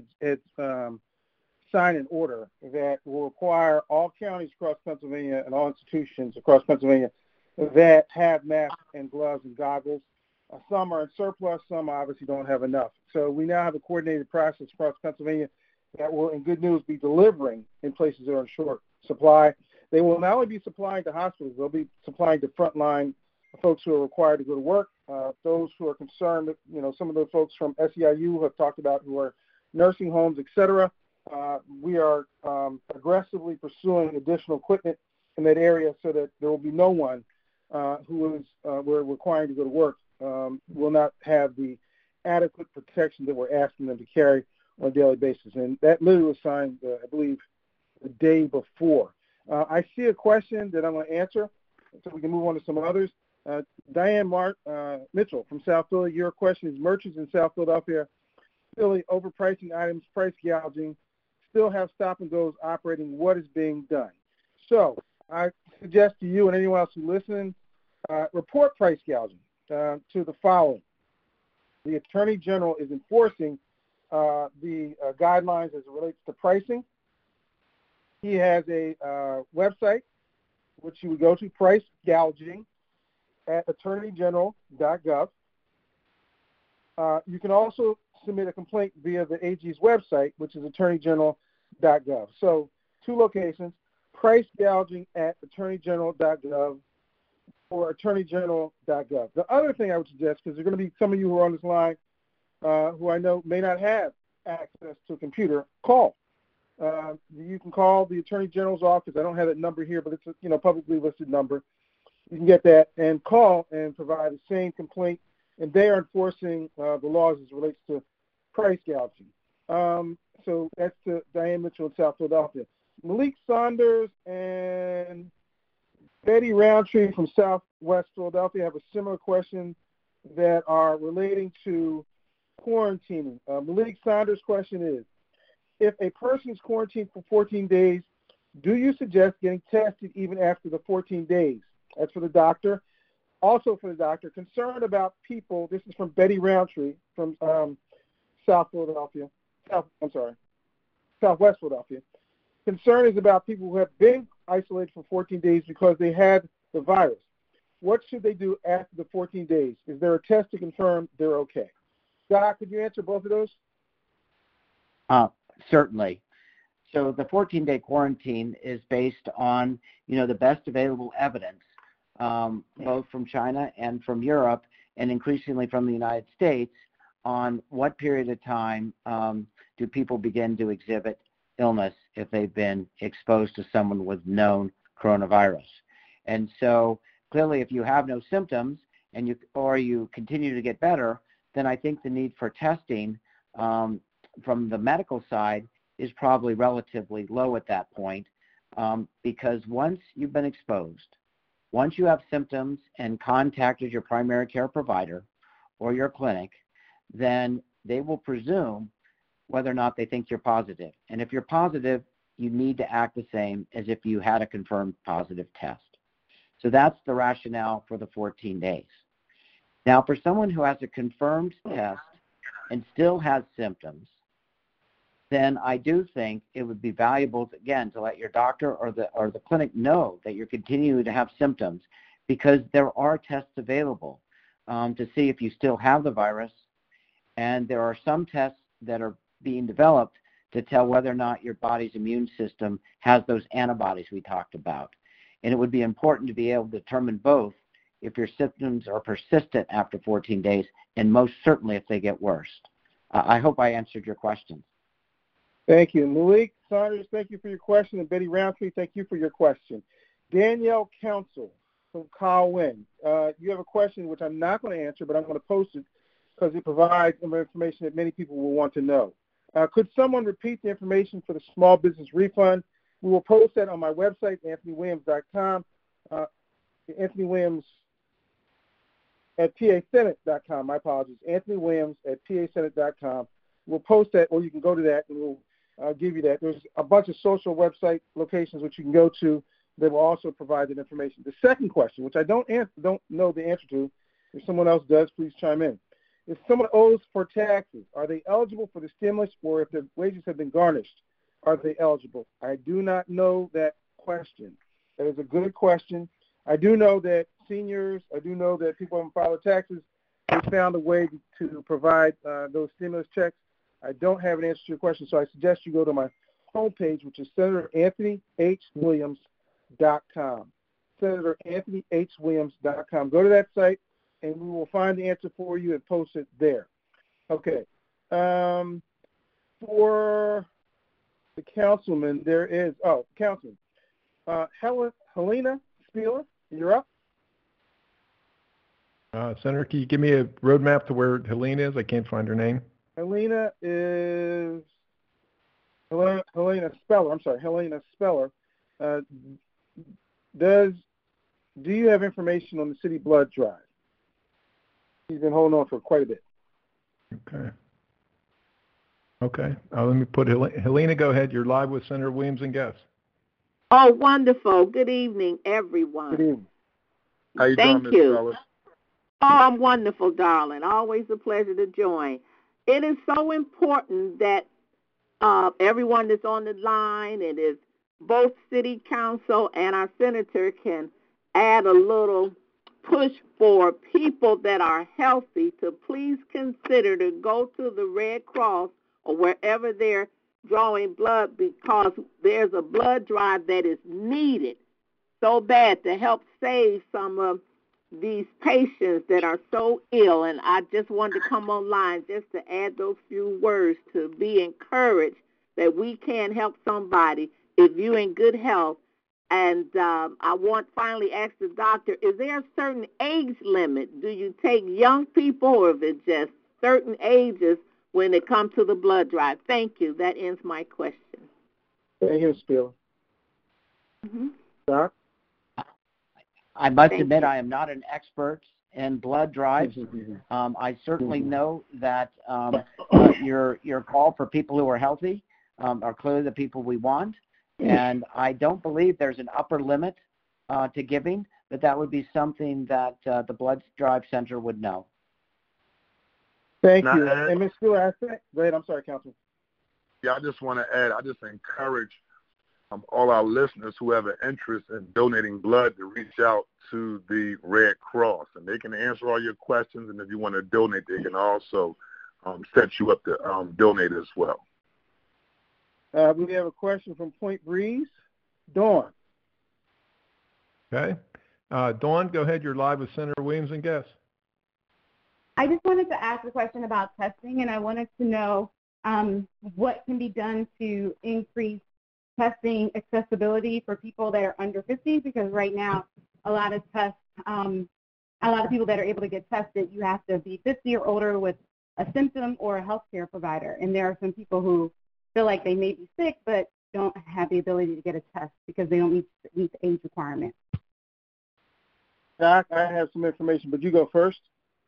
signed an order that will require all counties across Pennsylvania and all institutions across Pennsylvania that have masks and gloves and goggles. Some are in surplus, some obviously don't have enough. So we now have a coordinated process across Pennsylvania that will, in good news, be delivering in places that are in short supply. They will not only be supplying to hospitals, they'll be supplying to frontline folks who are required to go to work, those who are concerned, some of the folks from SEIU have talked about who are nursing homes, et cetera. We are aggressively pursuing additional equipment in that area so that there will be no one who is we're requiring to go to work will not have the adequate protection that we're asking them to carry on a daily basis. And that literally was signed, I believe, the day before. I see a question that I'm going to answer so we can move on to some others. Diane Mitchell from South Philly, your question is merchants in South Philadelphia, Philly, overpricing items, price gouging, still have stop and goes operating. What is being done? So I suggest to you and anyone else who's listening, report price gouging to the following. The Attorney General is enforcing the guidelines as it relates to pricing. He has a website, which you would go to, price gouging at attorneygeneral.gov. You can also submit a complaint via the AG's website, which is attorneygeneral.gov. So 2 locations, price gouging at attorneygeneral.gov or attorneygeneral.gov. The other thing I would suggest, because there are going to be some of you who are on this line who I know may not have access to a computer, call. You can call the Attorney General's office. I don't have that number here, but it's a publicly listed number. You can get that and call and provide the same complaint, and they are enforcing the laws as it relates to price gouging. So that's to Diane Mitchell in South Philadelphia. Malik Saunders and Betty Roundtree from Southwest Philadelphia have a similar question that are relating to quarantining. Malik Saunders' question is, if a person is quarantined for 14 days, do you suggest getting tested even after the 14 days? That's for the doctor. Also for the doctor, concerned about people, this is from Betty Roundtree from Southwest Philadelphia. Concern is about people who have been isolated for 14 days because they had the virus. What should they do after the 14 days? Is there a test to confirm they're okay? Doc, could you answer both of those? Certainly. So the 14-day quarantine is based on, the best available evidence, both from China and from Europe, and increasingly from the United States, on what period of time do people begin to exhibit illness if they've been exposed to someone with known coronavirus. And so clearly, if you have no symptoms and you continue to get better, then I think the need for testing from the medical side is probably relatively low at that point, because once you've been exposed, once you have symptoms and contacted your primary care provider or your clinic, then they will presume whether or not they think you're positive. And if you're positive, you need to act the same as if you had a confirmed positive test. So that's the rationale for the 14 days. Now, for someone who has a confirmed test and still has symptoms, then I do think it would be valuable, again, to let your doctor or the clinic know that you're continuing to have symptoms, because there are tests available to see if you still have the virus, and there are some tests that are being developed to tell whether or not your body's immune system has those antibodies we talked about. And it would be important to be able to determine both if your symptoms are persistent after 14 days, and most certainly if they get worse. I hope I answered your question. Thank you. Malik Saunders, thank you for your question. And Betty Roundtree, thank you for your question. Danielle Council from Colwyn, you have a question which I'm not going to answer, but I'm going to post it because it provides information that many people will want to know. Could someone repeat the information for the small business refund? We will post that on my website, anthonywilliams.com. Anthony Williams at pasenate.com. My apologies. Anthony Williams at pasenate.com. We'll post that, or you can go to that, and we'll give you that. There's a bunch of social website locations which you can go to they will also provide that information. The second question, which I don't know the answer to, if someone else does, please chime in. If someone owes for taxes, are they eligible for the stimulus, or if their wages have been garnished, are they eligible? I do not know that question. That is a good question. I do know that seniors, I do know that people who haven't filed their taxes, they found a way to provide those stimulus checks. I don't have an answer to your question, so I suggest you go to my homepage, which is SenatorAnthonyHWilliams.com. SenatorAnthonyHWilliams.com. Go to that site, and we will find the answer for you and post it there. Okay. For the councilman, there is, councilman. Helena Spieler, you're up. Senator, can you give me a roadmap to where Helena is? I can't find her name. Helena is Helena Speller. I'm sorry, Helena Speller. Do you have information on the city blood drive? He's been holding on for quite a bit. Okay. Let me put Helena, go ahead. You're live with Senator Williams and guests. Oh, wonderful. Good evening, everyone. Good evening. How you Thank doing, you. Ms. Speller? Oh, I'm wonderful, darling. Always a pleasure to join. It is so important that everyone that's on the line, and is both city council and our senator, can add a little push for people that are healthy to please consider to go to the Red Cross or wherever they're drawing blood, because there's a blood drive that is needed so bad to help save some of these patients that are so ill. And I just wanted to come online just to add those few words to be encouraged that we can help somebody if you're in good health. And I want finally ask the doctor, is there a certain age limit? Do you take young people, or is it just certain ages when it comes to the blood drive? Thank you. That ends my question. Thank you, Spieler. Doc? I must admit I am not an expert in blood drives. I certainly know that your call for people who are healthy are clearly the people we want, and I don't believe there's an upper limit to giving, but that would be something that the Blood Drive Center would know. Thank you. And Ms. Spieler, go ahead. I'm sorry, Councilman. Yeah, I just want to add, I just encourage all our listeners who have an interest in donating blood to reach out to the Red Cross, and they can answer all your questions. And if you want to donate, they can also set you up to donate as well. We have a question from Point Breeze. Dawn. Okay. Dawn, go ahead. You're live with Senator Williams and guests. I just wanted to ask a question about testing, and I wanted to know what can be done to increase testing accessibility for people that are under 50, because right now a lot of tests, a lot of people that are able to get tested, you have to be 50 or older with a symptom or a healthcare provider. And there are some people who feel like they may be sick but don't have the ability to get a test because they don't meet the age requirement. Doc, I have some information, but you go first.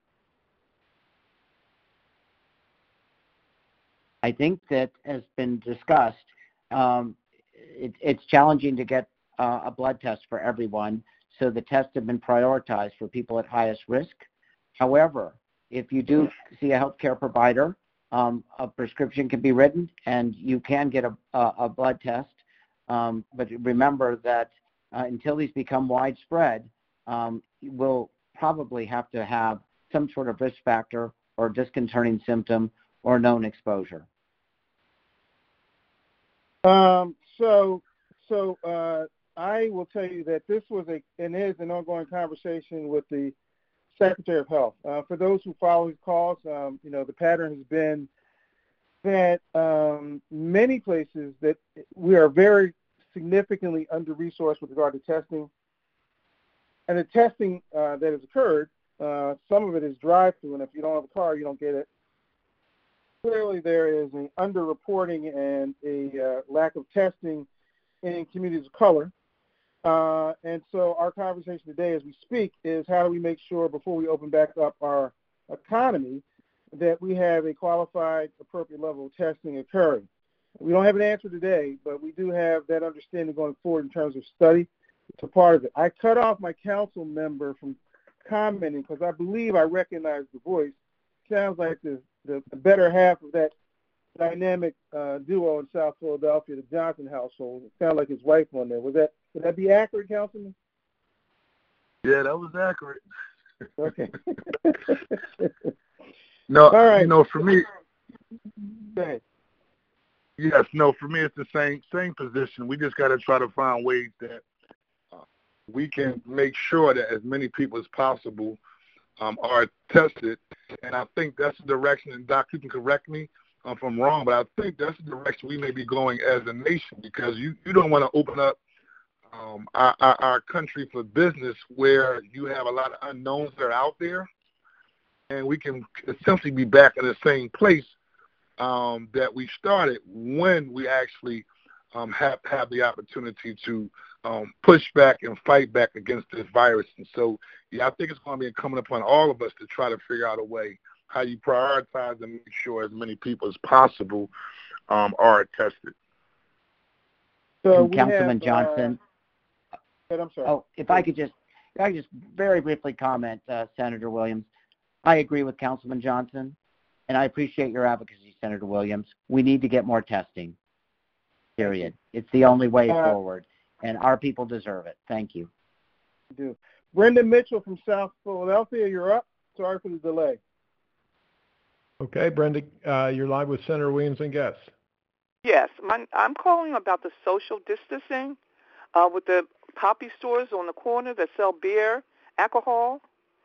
I think that has been discussed. It's challenging to get a blood test for everyone, so the tests have been prioritized for people at highest risk. However, if you do see a healthcare provider, a prescription can be written and you can get a blood test. But remember that until these become widespread, we'll probably have to have some sort of risk factor or disconcerting symptom or known exposure. So I will tell you that this was and is an ongoing conversation with the Secretary of Health. For those who follow his calls, the pattern has been that many places that we are very significantly under-resourced with regard to testing. And the testing that has occurred, some of it is drive-through, and if you don't have a car, you don't get it. Clearly, there is an under-reporting and a lack of testing in communities of color. And so our conversation today as we speak is how do we make sure before we open back up our economy that we have a qualified, appropriate level of testing occurring. We don't have an answer today, but we do have that understanding going forward in terms of study. It's a part of it. I cut off my council member from commenting because I believe I recognize the voice. Sounds like the better half of that dynamic duo in South Philadelphia, the Johnson household. It sounded like his wife on there. Would that be accurate, Councilman? Yeah, that was accurate. Okay. No, all right. For me, go ahead. Yes, for me it's the same position. We just got to try to find ways that we can make sure that as many people as possible are tested. And I think that's the direction, and Doc, you can correct me if I'm wrong, but I think that's the direction we may be going as a nation, because you don't want to open up our country for business where you have a lot of unknowns that are out there, and we can essentially be back in the same place that we started when we actually have the opportunity to push back and fight back against this virus. And so, I think it's going to be incumbent upon all of us to try to figure out a way how you prioritize and make sure as many people as possible are tested. So Councilman Johnson. I'm sorry. Oh, if I could just very briefly comment, Senator Williams. I agree with Councilman Johnson, and I appreciate your advocacy, Senator Williams. We need to get more testing, period. It's the only way forward, and our people deserve it. Thank you. Do. Brenda Mitchell from South Philadelphia, you're up. Sorry for the delay. Okay, Brenda, you're live with Senator Williams and guests. Yes, I'm calling about the social distancing with the poppy stores on the corner that sell beer, alcohol.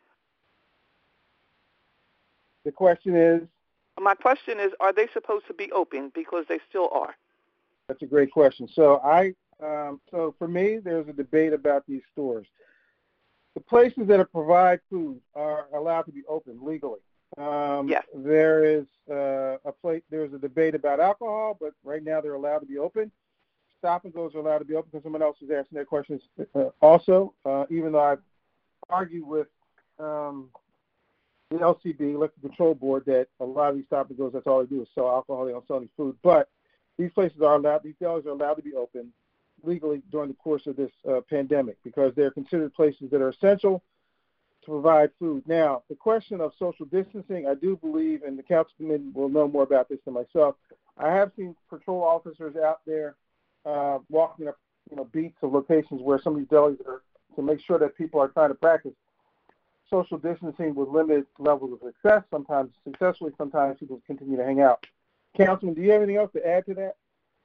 The question is? My question is, are they supposed to be open? Because they still are. That's a great question. So so for me, there's a debate about these stores. The places that provide food are allowed to be open legally. Yes. There is there's a debate about alcohol, but right now they're allowed to be open. Stop and goes are allowed to be open because someone else is asking their questions also, even though I've argued with the LCB, Liquor Control Board, that a lot of these stop and goes, that's all they do is sell alcohol, they don't sell any food. But these places are allowed, these delis are allowed to be open legally during the course of this pandemic because they're considered places that are essential to provide food. Now, the question of social distancing, I do believe, and the councilman will know more about this than myself, I have seen patrol officers out there walking up, beats of locations where some of these delis are to make sure that people are trying to practice social distancing with limited levels of success. Sometimes successfully, sometimes people continue to hang out. Councilman, do you have anything else to add to that?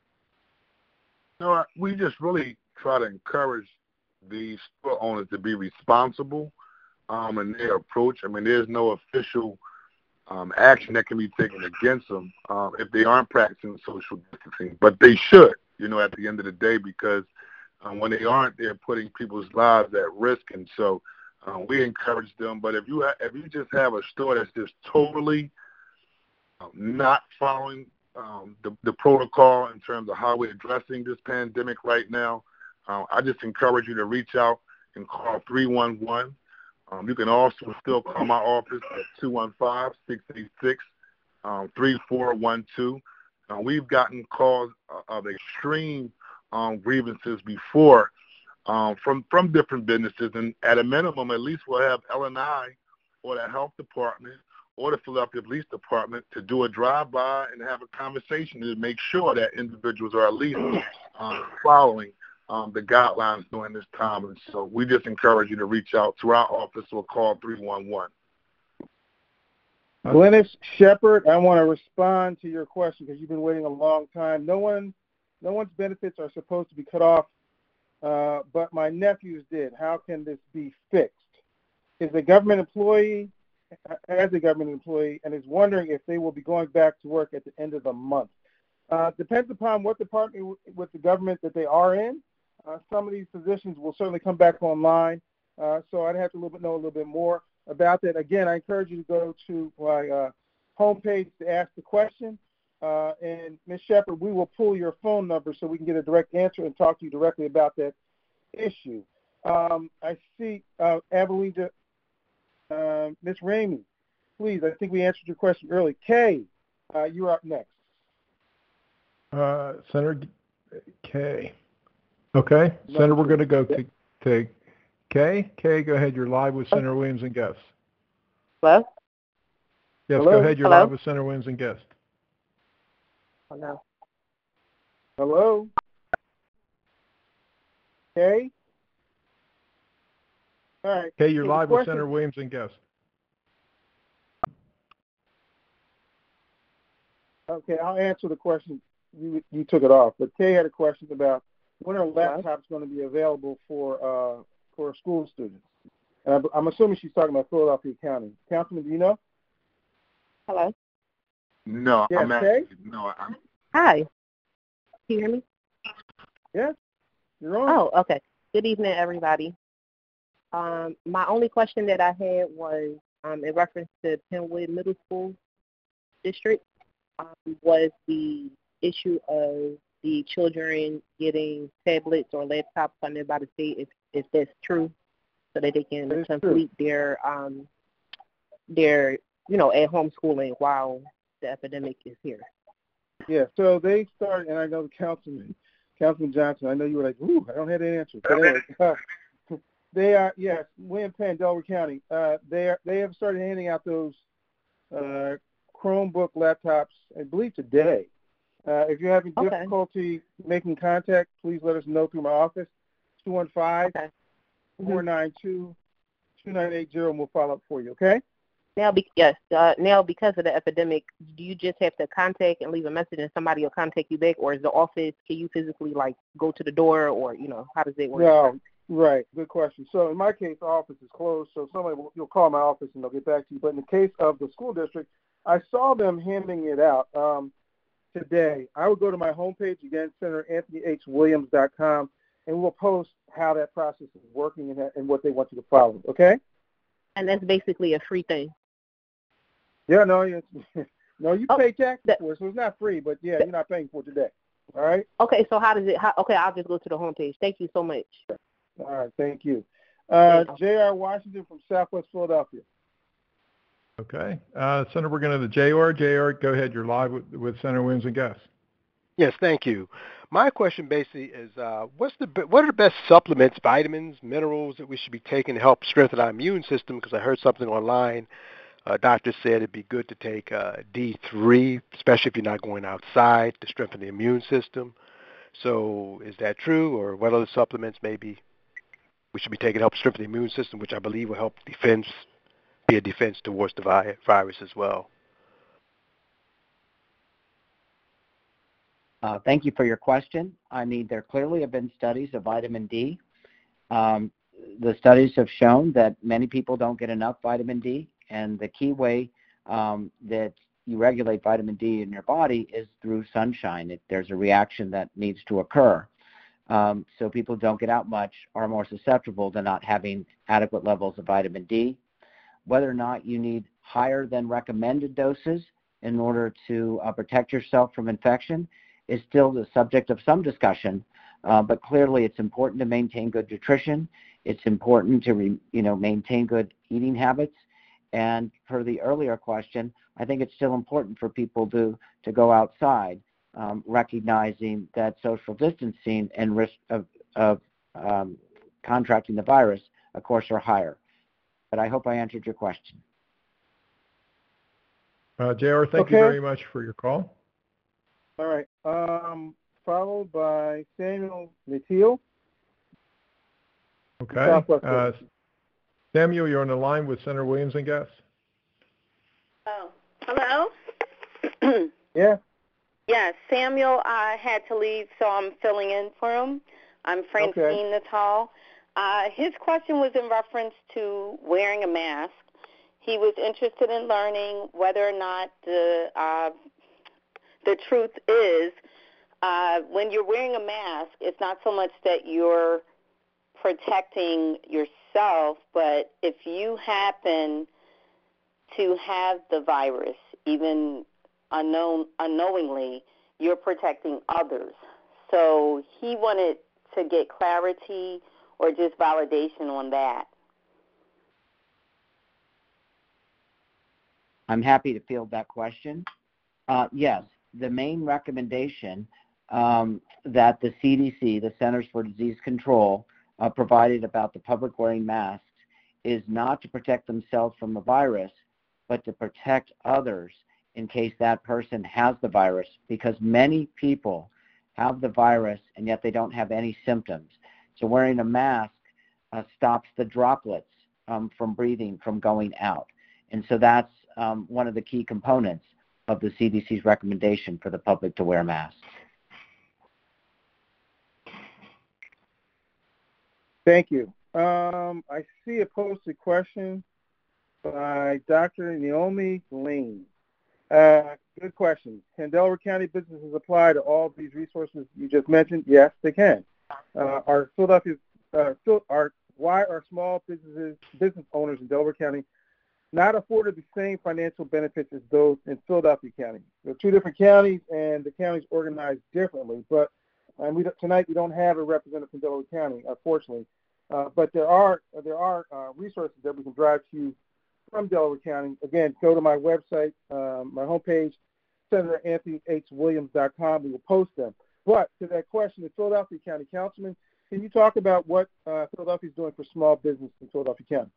No, we just really try to encourage the store owners to be responsible in their approach. I mean, there's no official action that can be taken against them if they aren't practicing social distancing, but they should, at the end of the day, because when they aren't, they're putting people's lives at risk, and so we encourage them. But if you just have a store that's just totally not following the protocol in terms of how we're addressing this pandemic right now, I just encourage you to reach out and call 311. You can also still call my office at 215-686-3412. We've gotten calls of extreme grievances before from different businesses, and at a minimum, at least we'll have L&I or the health department or the Philadelphia Police Department to do a drive-by and have a conversation to make sure that individuals are at least following the guidelines during this time. And so we just encourage you to reach out to our office or call 311. Glennis Shepard, I want to respond to your question because you've been waiting a long time. No one's benefits are supposed to be cut off, but my nephews did. How can this be fixed? Is a government employee, and is wondering if they will be going back to work at the end of the month. Depends upon what department with the government that they are in. Some of these positions will certainly come back online, so I'd have to know a little bit more about that. Again, I encourage you to go to my homepage to ask the question. And Ms. Shepard, we will pull your phone number so we can get a direct answer and talk to you directly about that issue. I see Avalita, Ms. Ramey, please. I think we answered your question early. Kay, you're up next. Senator Kay. Okay, Senator, we're going to go to to Kay. Kay, go ahead. You're live with Senator Williams and guests. Hello? Yes, Hello? go ahead. You're Hello? live with Senator Williams and guests. Hello? Hello? Okay. All right. Kay, you're So the live with question- Senator Williams and guests. Okay, I'll answer the question. You took it off, but Kay had a question about when are laptops going to be available for school students? And I'm assuming she's talking about Philadelphia County. Councilman, do you know? Hello? No, Yes, I'm Kay? actually, no, I'm. Hi. Can you hear me? Yes, you're on. Oh, okay. Good evening, everybody. My only question that I had was in reference to Penwood Middle School District, was the issue of the children getting tablets or laptops funded by the state, if that's true, so that they can complete their at-home schooling while the epidemic is here. Yeah, so they started, and I know the Councilman Johnson, I know you were like, ooh, I don't have the answer. But anyway, they are, yes, William Penn, Delaware County, they have started handing out those Chromebook laptops, I believe today. If you're having difficulty making contact, please let us know through my office, 215-492-2980, and we'll follow up for you, okay? Now, now because of the epidemic, do you just have to contact and leave a message and somebody will contact you back, or is the office, can you physically, go to the door, or, how does it work? No, right, good question. So in my case, the office is closed, so you'll call my office and they'll get back to you. But in the case of the school district, I saw them handing it out today. I would go to my homepage, again, SenatorAnthonyHWilliams.com, and we'll post how that process is working and what they want you to follow, okay? And that's basically a free thing. Yeah, no, you pay taxes for it, so it's not free, but yeah, you're not paying for it today. All right? Okay, so okay, I'll just go to the homepage. Thank you so much. All right, thank you. J.R. Washington from Southwest Philadelphia. Okay. Senator, we're going to the JR. JR, go ahead. You're live with Senator Williams and guests. Yes, thank you. My question basically is, what are the best supplements, vitamins, minerals that we should be taking to help strengthen our immune system? Because I heard something online. Doctor said it'd be good to take D3, especially if you're not going outside, to strengthen the immune system. So is that true, or what other supplements maybe we should be taking to help strengthen the immune system, which I believe will help be a defense towards the virus as well? Thank you for your question. I mean, there clearly have been studies of vitamin D. The studies have shown that many people don't get enough vitamin D, and the key way that you regulate vitamin D in your body is through sunshine. There's a reaction that needs to occur. So people who don't get out much are more susceptible to not having adequate levels of vitamin D. Whether or not you need higher than recommended doses in order to protect yourself from infection is still the subject of some discussion, but clearly it's important to maintain good nutrition. It's important to maintain good eating habits. And for the earlier question, I think it's still important for people to go outside, recognizing that social distancing and risk of contracting the virus, of course, are higher. But I hope I answered your question. JR, thank you very much for your call. All right. Followed by Samuel Natil. Okay. Samuel, you're on the line with Senator Williams and guests. Oh, hello? Yeah. Yes, Samuel had to leave, so I'm filling in for him. I'm Francine Natal. His question was in reference to wearing a mask. He was interested in learning whether or not the truth is when you're wearing a mask, it's not so much that you're protecting yourself, but if you happen to have the virus, even unknowingly, you're protecting others. So he wanted to get clarity or just validation on that. I'm happy to field that question. Yes, the main recommendation that the CDC, the Centers for Disease Control, provided about the public wearing masks is not to protect themselves from the virus, but to protect others in case that person has the virus, because many people have the virus and yet they don't have any symptoms. So wearing a mask stops the droplets from breathing from going out. And so that's one of the key components of the CDC's recommendation for the public to wear masks. Thank you. I see a posted question by Dr. Naomi Lane. Good question. Can Delaware County businesses apply to all these resources you just mentioned? Yes, they can. Why are small business owners in Delaware County not afforded the same financial benefits as those in Philadelphia County? They're two different counties, and the counties organized differently. But tonight we don't have a representative from Delaware County, unfortunately. But there are resources that we can drive to you from Delaware County. Again, go to my website, my homepage, SenatorAnthonyHWilliams.com. We will post them. But to that question, the Philadelphia County Councilman, can you talk about what Philadelphia is doing for small business in Philadelphia County?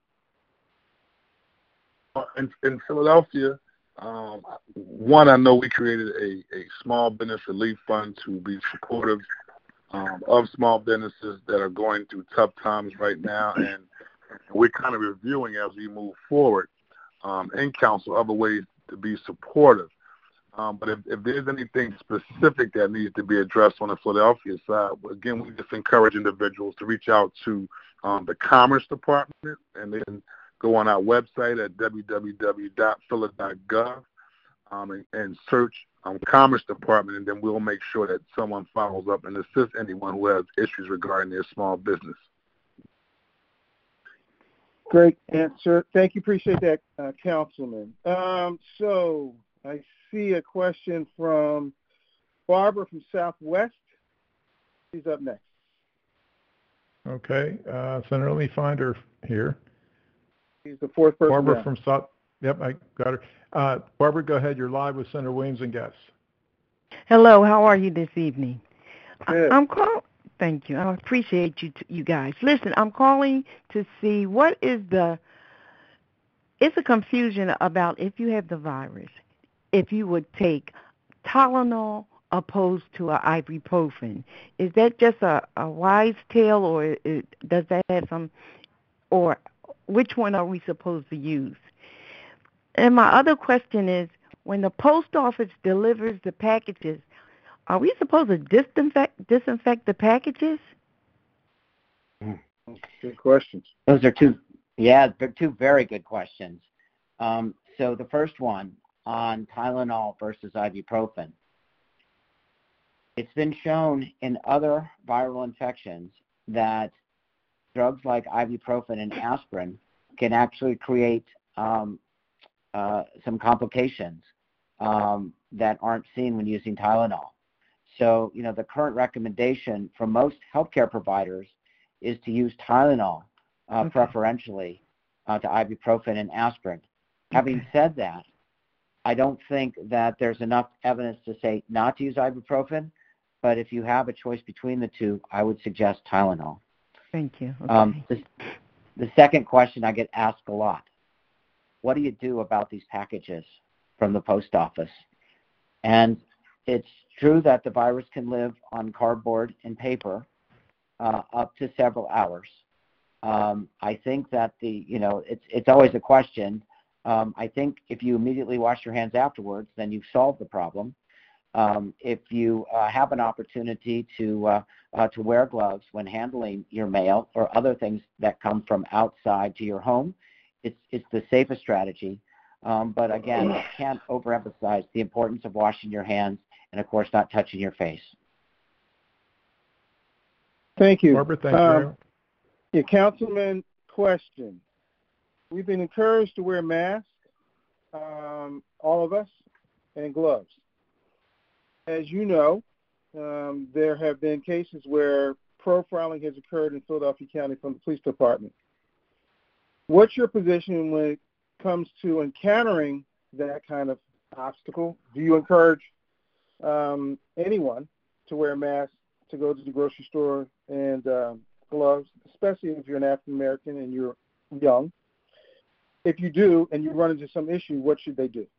In Philadelphia, one, I know we created a small business relief fund to be supportive of small businesses that are going through tough times right now, and we're kind of reviewing as we move forward in council other ways to be supportive. But if there's anything specific that needs to be addressed on the Philadelphia side, again, we just encourage individuals to reach out to the Commerce Department, and then go on our website at www.phila.gov and search Commerce Department, and then we'll make sure that someone follows up and assists anyone who has issues regarding their small business. Great answer. Thank you. Appreciate that, Councilman. So I see a question from Barbara from Southwest. She's up next. Okay. Senator, let me find her here. She's the fourth person. Barbara down. from South. Yep, I got her. Barbara, go ahead. You're live with Senator Williams and guests. Hello. How are you this evening? Good. I'm calling. Thank you. I appreciate you guys. Listen, I'm calling to see what is it's a confusion about if you have the virus, if you would take Tylenol opposed to an ibuprofen. Is that just a wise tale, or does that have some, or which one are we supposed to use? And my other question is, when the post office delivers the packages, are we supposed to disinfect the packages? Good questions. Those are two very good questions. So the first one on Tylenol versus ibuprofen. It's been shown in other viral infections that drugs like ibuprofen and aspirin can actually create some complications that aren't seen when using Tylenol. So, the current recommendation from most healthcare providers is to use Tylenol preferentially to ibuprofen and aspirin. Having said that, I don't think that there's enough evidence to say not to use ibuprofen, but if you have a choice between the two, I would suggest Tylenol. Thank you. Okay. The second question I get asked a lot, what do you do about these packages from the post office? And it's true that the virus can live on cardboard and paper up to several hours. I think that it's always a question. I think if you immediately wash your hands afterwards, then you've solved the problem. If you have an opportunity to wear gloves when handling your mail or other things that come from outside to your home, it's the safest strategy. But again, I can't overemphasize the importance of washing your hands and, of course, not touching your face. Thank you. Barbara, thank you. Your Councilman, question. We've been encouraged to wear masks, all of us, and gloves. As you know, there have been cases where profiling has occurred in Philadelphia County from the police department. What's your position when it comes to encountering that kind of obstacle? Do you encourage anyone to wear a mask to go to the grocery store and gloves, especially if you're an African American and you're young? If you do and you run into some issue, what should they do?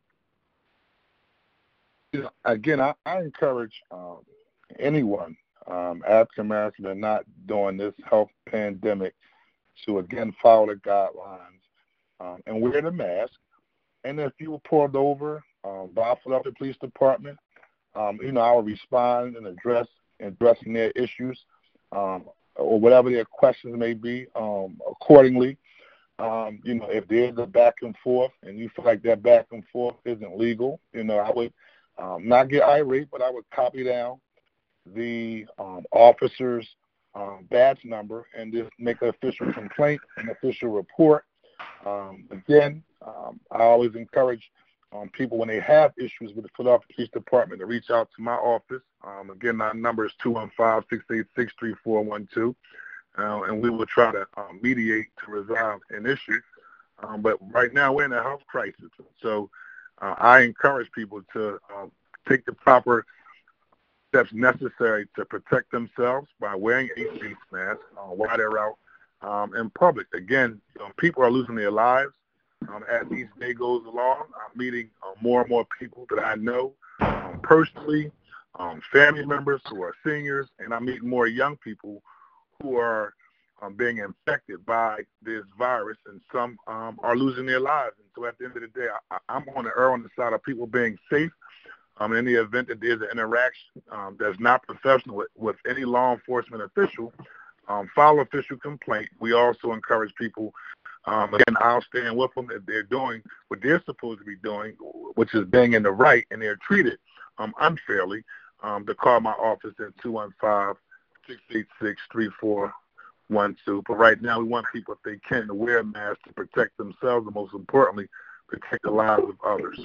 Again, I encourage anyone, African American or not, during this health pandemic to, again, follow the guidelines and wear the mask. And if you were pulled over by Philadelphia Police Department, I will respond and addressing their issues or whatever their questions may be accordingly. If there's a back and forth and you feel like that back and forth isn't legal, I would not get irate, but I would copy down the officer's badge number and just make an official complaint, an official report. Again, I always encourage people when they have issues with the Philadelphia Police Department to reach out to my office. Again, my number is 215-686-3412, and we will try to mediate to resolve an issue. But right now we're in a health crisis, so I encourage people to take the proper steps necessary to protect themselves by wearing a face mask while they're out in public. Again, people are losing their lives as each day goes along. I'm meeting more and more people that I know personally, family members who are seniors, and I'm meeting more young people who are being infected by this virus, and some are losing their lives. And so at the end of the day, I'm going to err on the side of people being safe in the event that there's an interaction that's not professional with any law enforcement official. File official complaint. We also encourage people, again, I'll stand with them if they're doing what they're supposed to be doing, which is being in the right, and they're treated unfairly, to call my office at 215-686-3412. But right now, we want people, if they can, to wear a mask to protect themselves, and most importantly, protect the lives of others.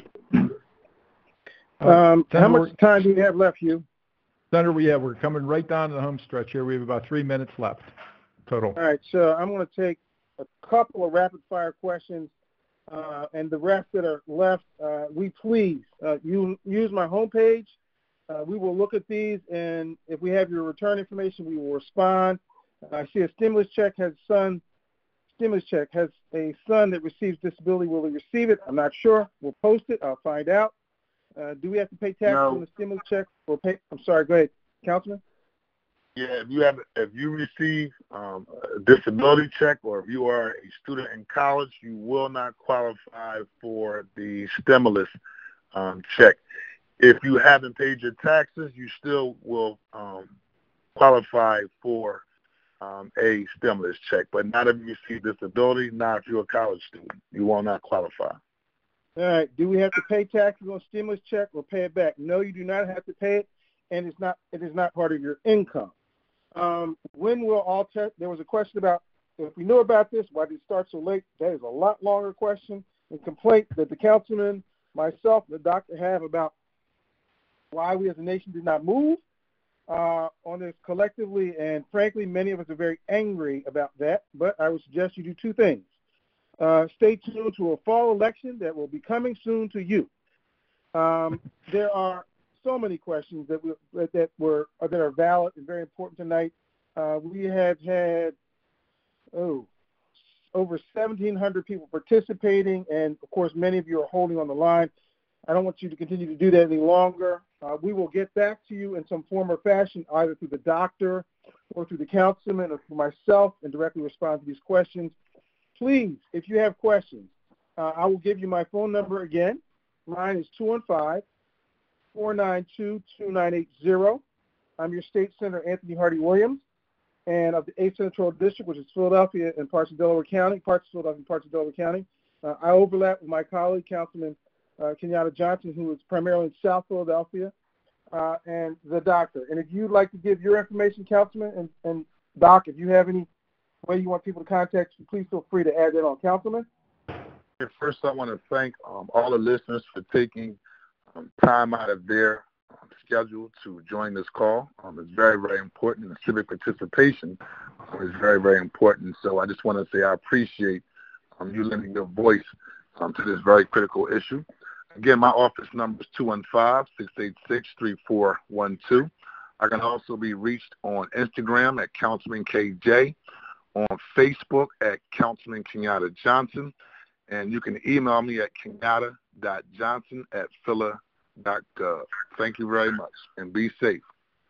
How much time do you have left, Hugh? Senator, we're coming right down to the home stretch here. We have about 3 minutes left total. All right, so I'm going to take a couple of rapid-fire questions, and the rest that are left, you use my homepage. We will look at these, and if we have your return information, we will respond. I see a stimulus check has a son that receives disability. Will he receive it? I'm not sure. We'll post it. I'll find out. Do we have to pay taxes on the stimulus check? I'm sorry. Go ahead, Councilman. Yeah, if you receive a disability check, or if you are a student in college, you will not qualify for the stimulus check. If you haven't paid your taxes, you still will qualify for a stimulus check, but not if you receive disability, not if you're a college student. You will not qualify. All right. Do we have to pay taxes on stimulus check or pay it back? No, you do not have to pay it, and it is not part of your income. When will all test? There was a question about if we knew about this, why did it start so late? That is a lot longer question and complaint that the councilman, myself, and the doctor have about why we as a nation did not move on this collectively, and frankly, many of us are very angry about that, but I would suggest you do two things. Stay tuned to a fall election that will be coming soon to you. There are so many questions that are valid and very important tonight. We have had over 1,700 people participating, and of course, many of you are holding on the line. I don't want you to continue to do that any longer. We will get back to you in some form or fashion, either through the doctor or through the councilman or through myself, and directly respond to these questions. Please, if you have questions, I will give you my phone number again. Mine is 215-492-2980. I'm your state senator, Anthony Hardy Williams, and of the 8th Senatorial District, which is Philadelphia and parts of Delaware County, parts of Philadelphia and parts of Delaware County. I overlap with my colleague, Councilman Kenyatta Johnson, who is primarily in South Philadelphia, and the doctor. And if you'd like to give your information, Councilman, and Doc, if you have any way you want people to contact you, please feel free to add that on. Councilman? First, I want to thank all the listeners for taking time out of their schedule to join this call. It's very, very important, and civic participation is very, very important. So I just want to say I appreciate you lending your voice to this very critical issue. Again, my office number is 215-686-3412. I can also be reached on Instagram at Councilman KJ, on Facebook at Councilman Kenyatta Johnson, and you can email me at kenyatta.johnson@phila.gov. Thank you very much, and be safe.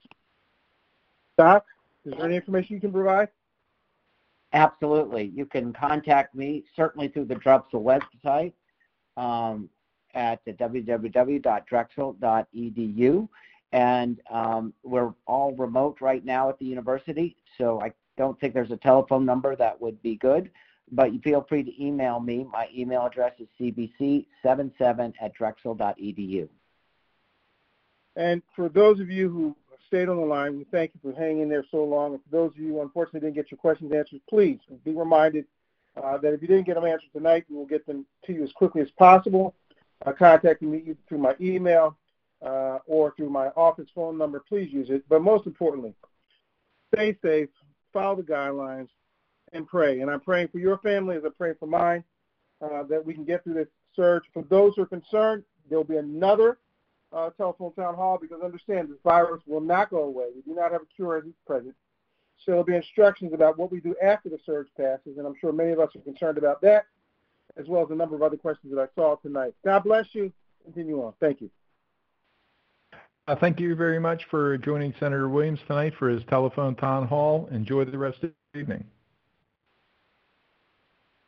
Doc, is there any information you can provide? Absolutely. You can contact me certainly through the Drexel website at www.drexel.edu. And we're all remote right now at the university, so I don't think there's a telephone number that would be good. But you feel free to email me. My email address is cbc77@drexel.edu. And for those of you who stayed on the line, we thank you for hanging in there so long. And for those of you who unfortunately didn't get your questions answered, please be reminded that if you didn't get them answered tonight, we will get them to you as quickly as possible. Contacting me either through my email or through my office phone number. Please use it. But most importantly, stay safe, follow the guidelines, and pray. And I'm praying for your family as I pray for mine, that we can get through this surge. For those who are concerned, there will be another telephone town hall, because understand this virus will not go away. We do not have a cure at present. So there will be instructions about what we do after the surge passes, and I'm sure many of us are concerned about that, as well as a number of other questions that I saw tonight. God bless you. Continue on. Thank you. Thank you very much for joining Senator Williams tonight for his telephone town hall. Enjoy the rest of the evening.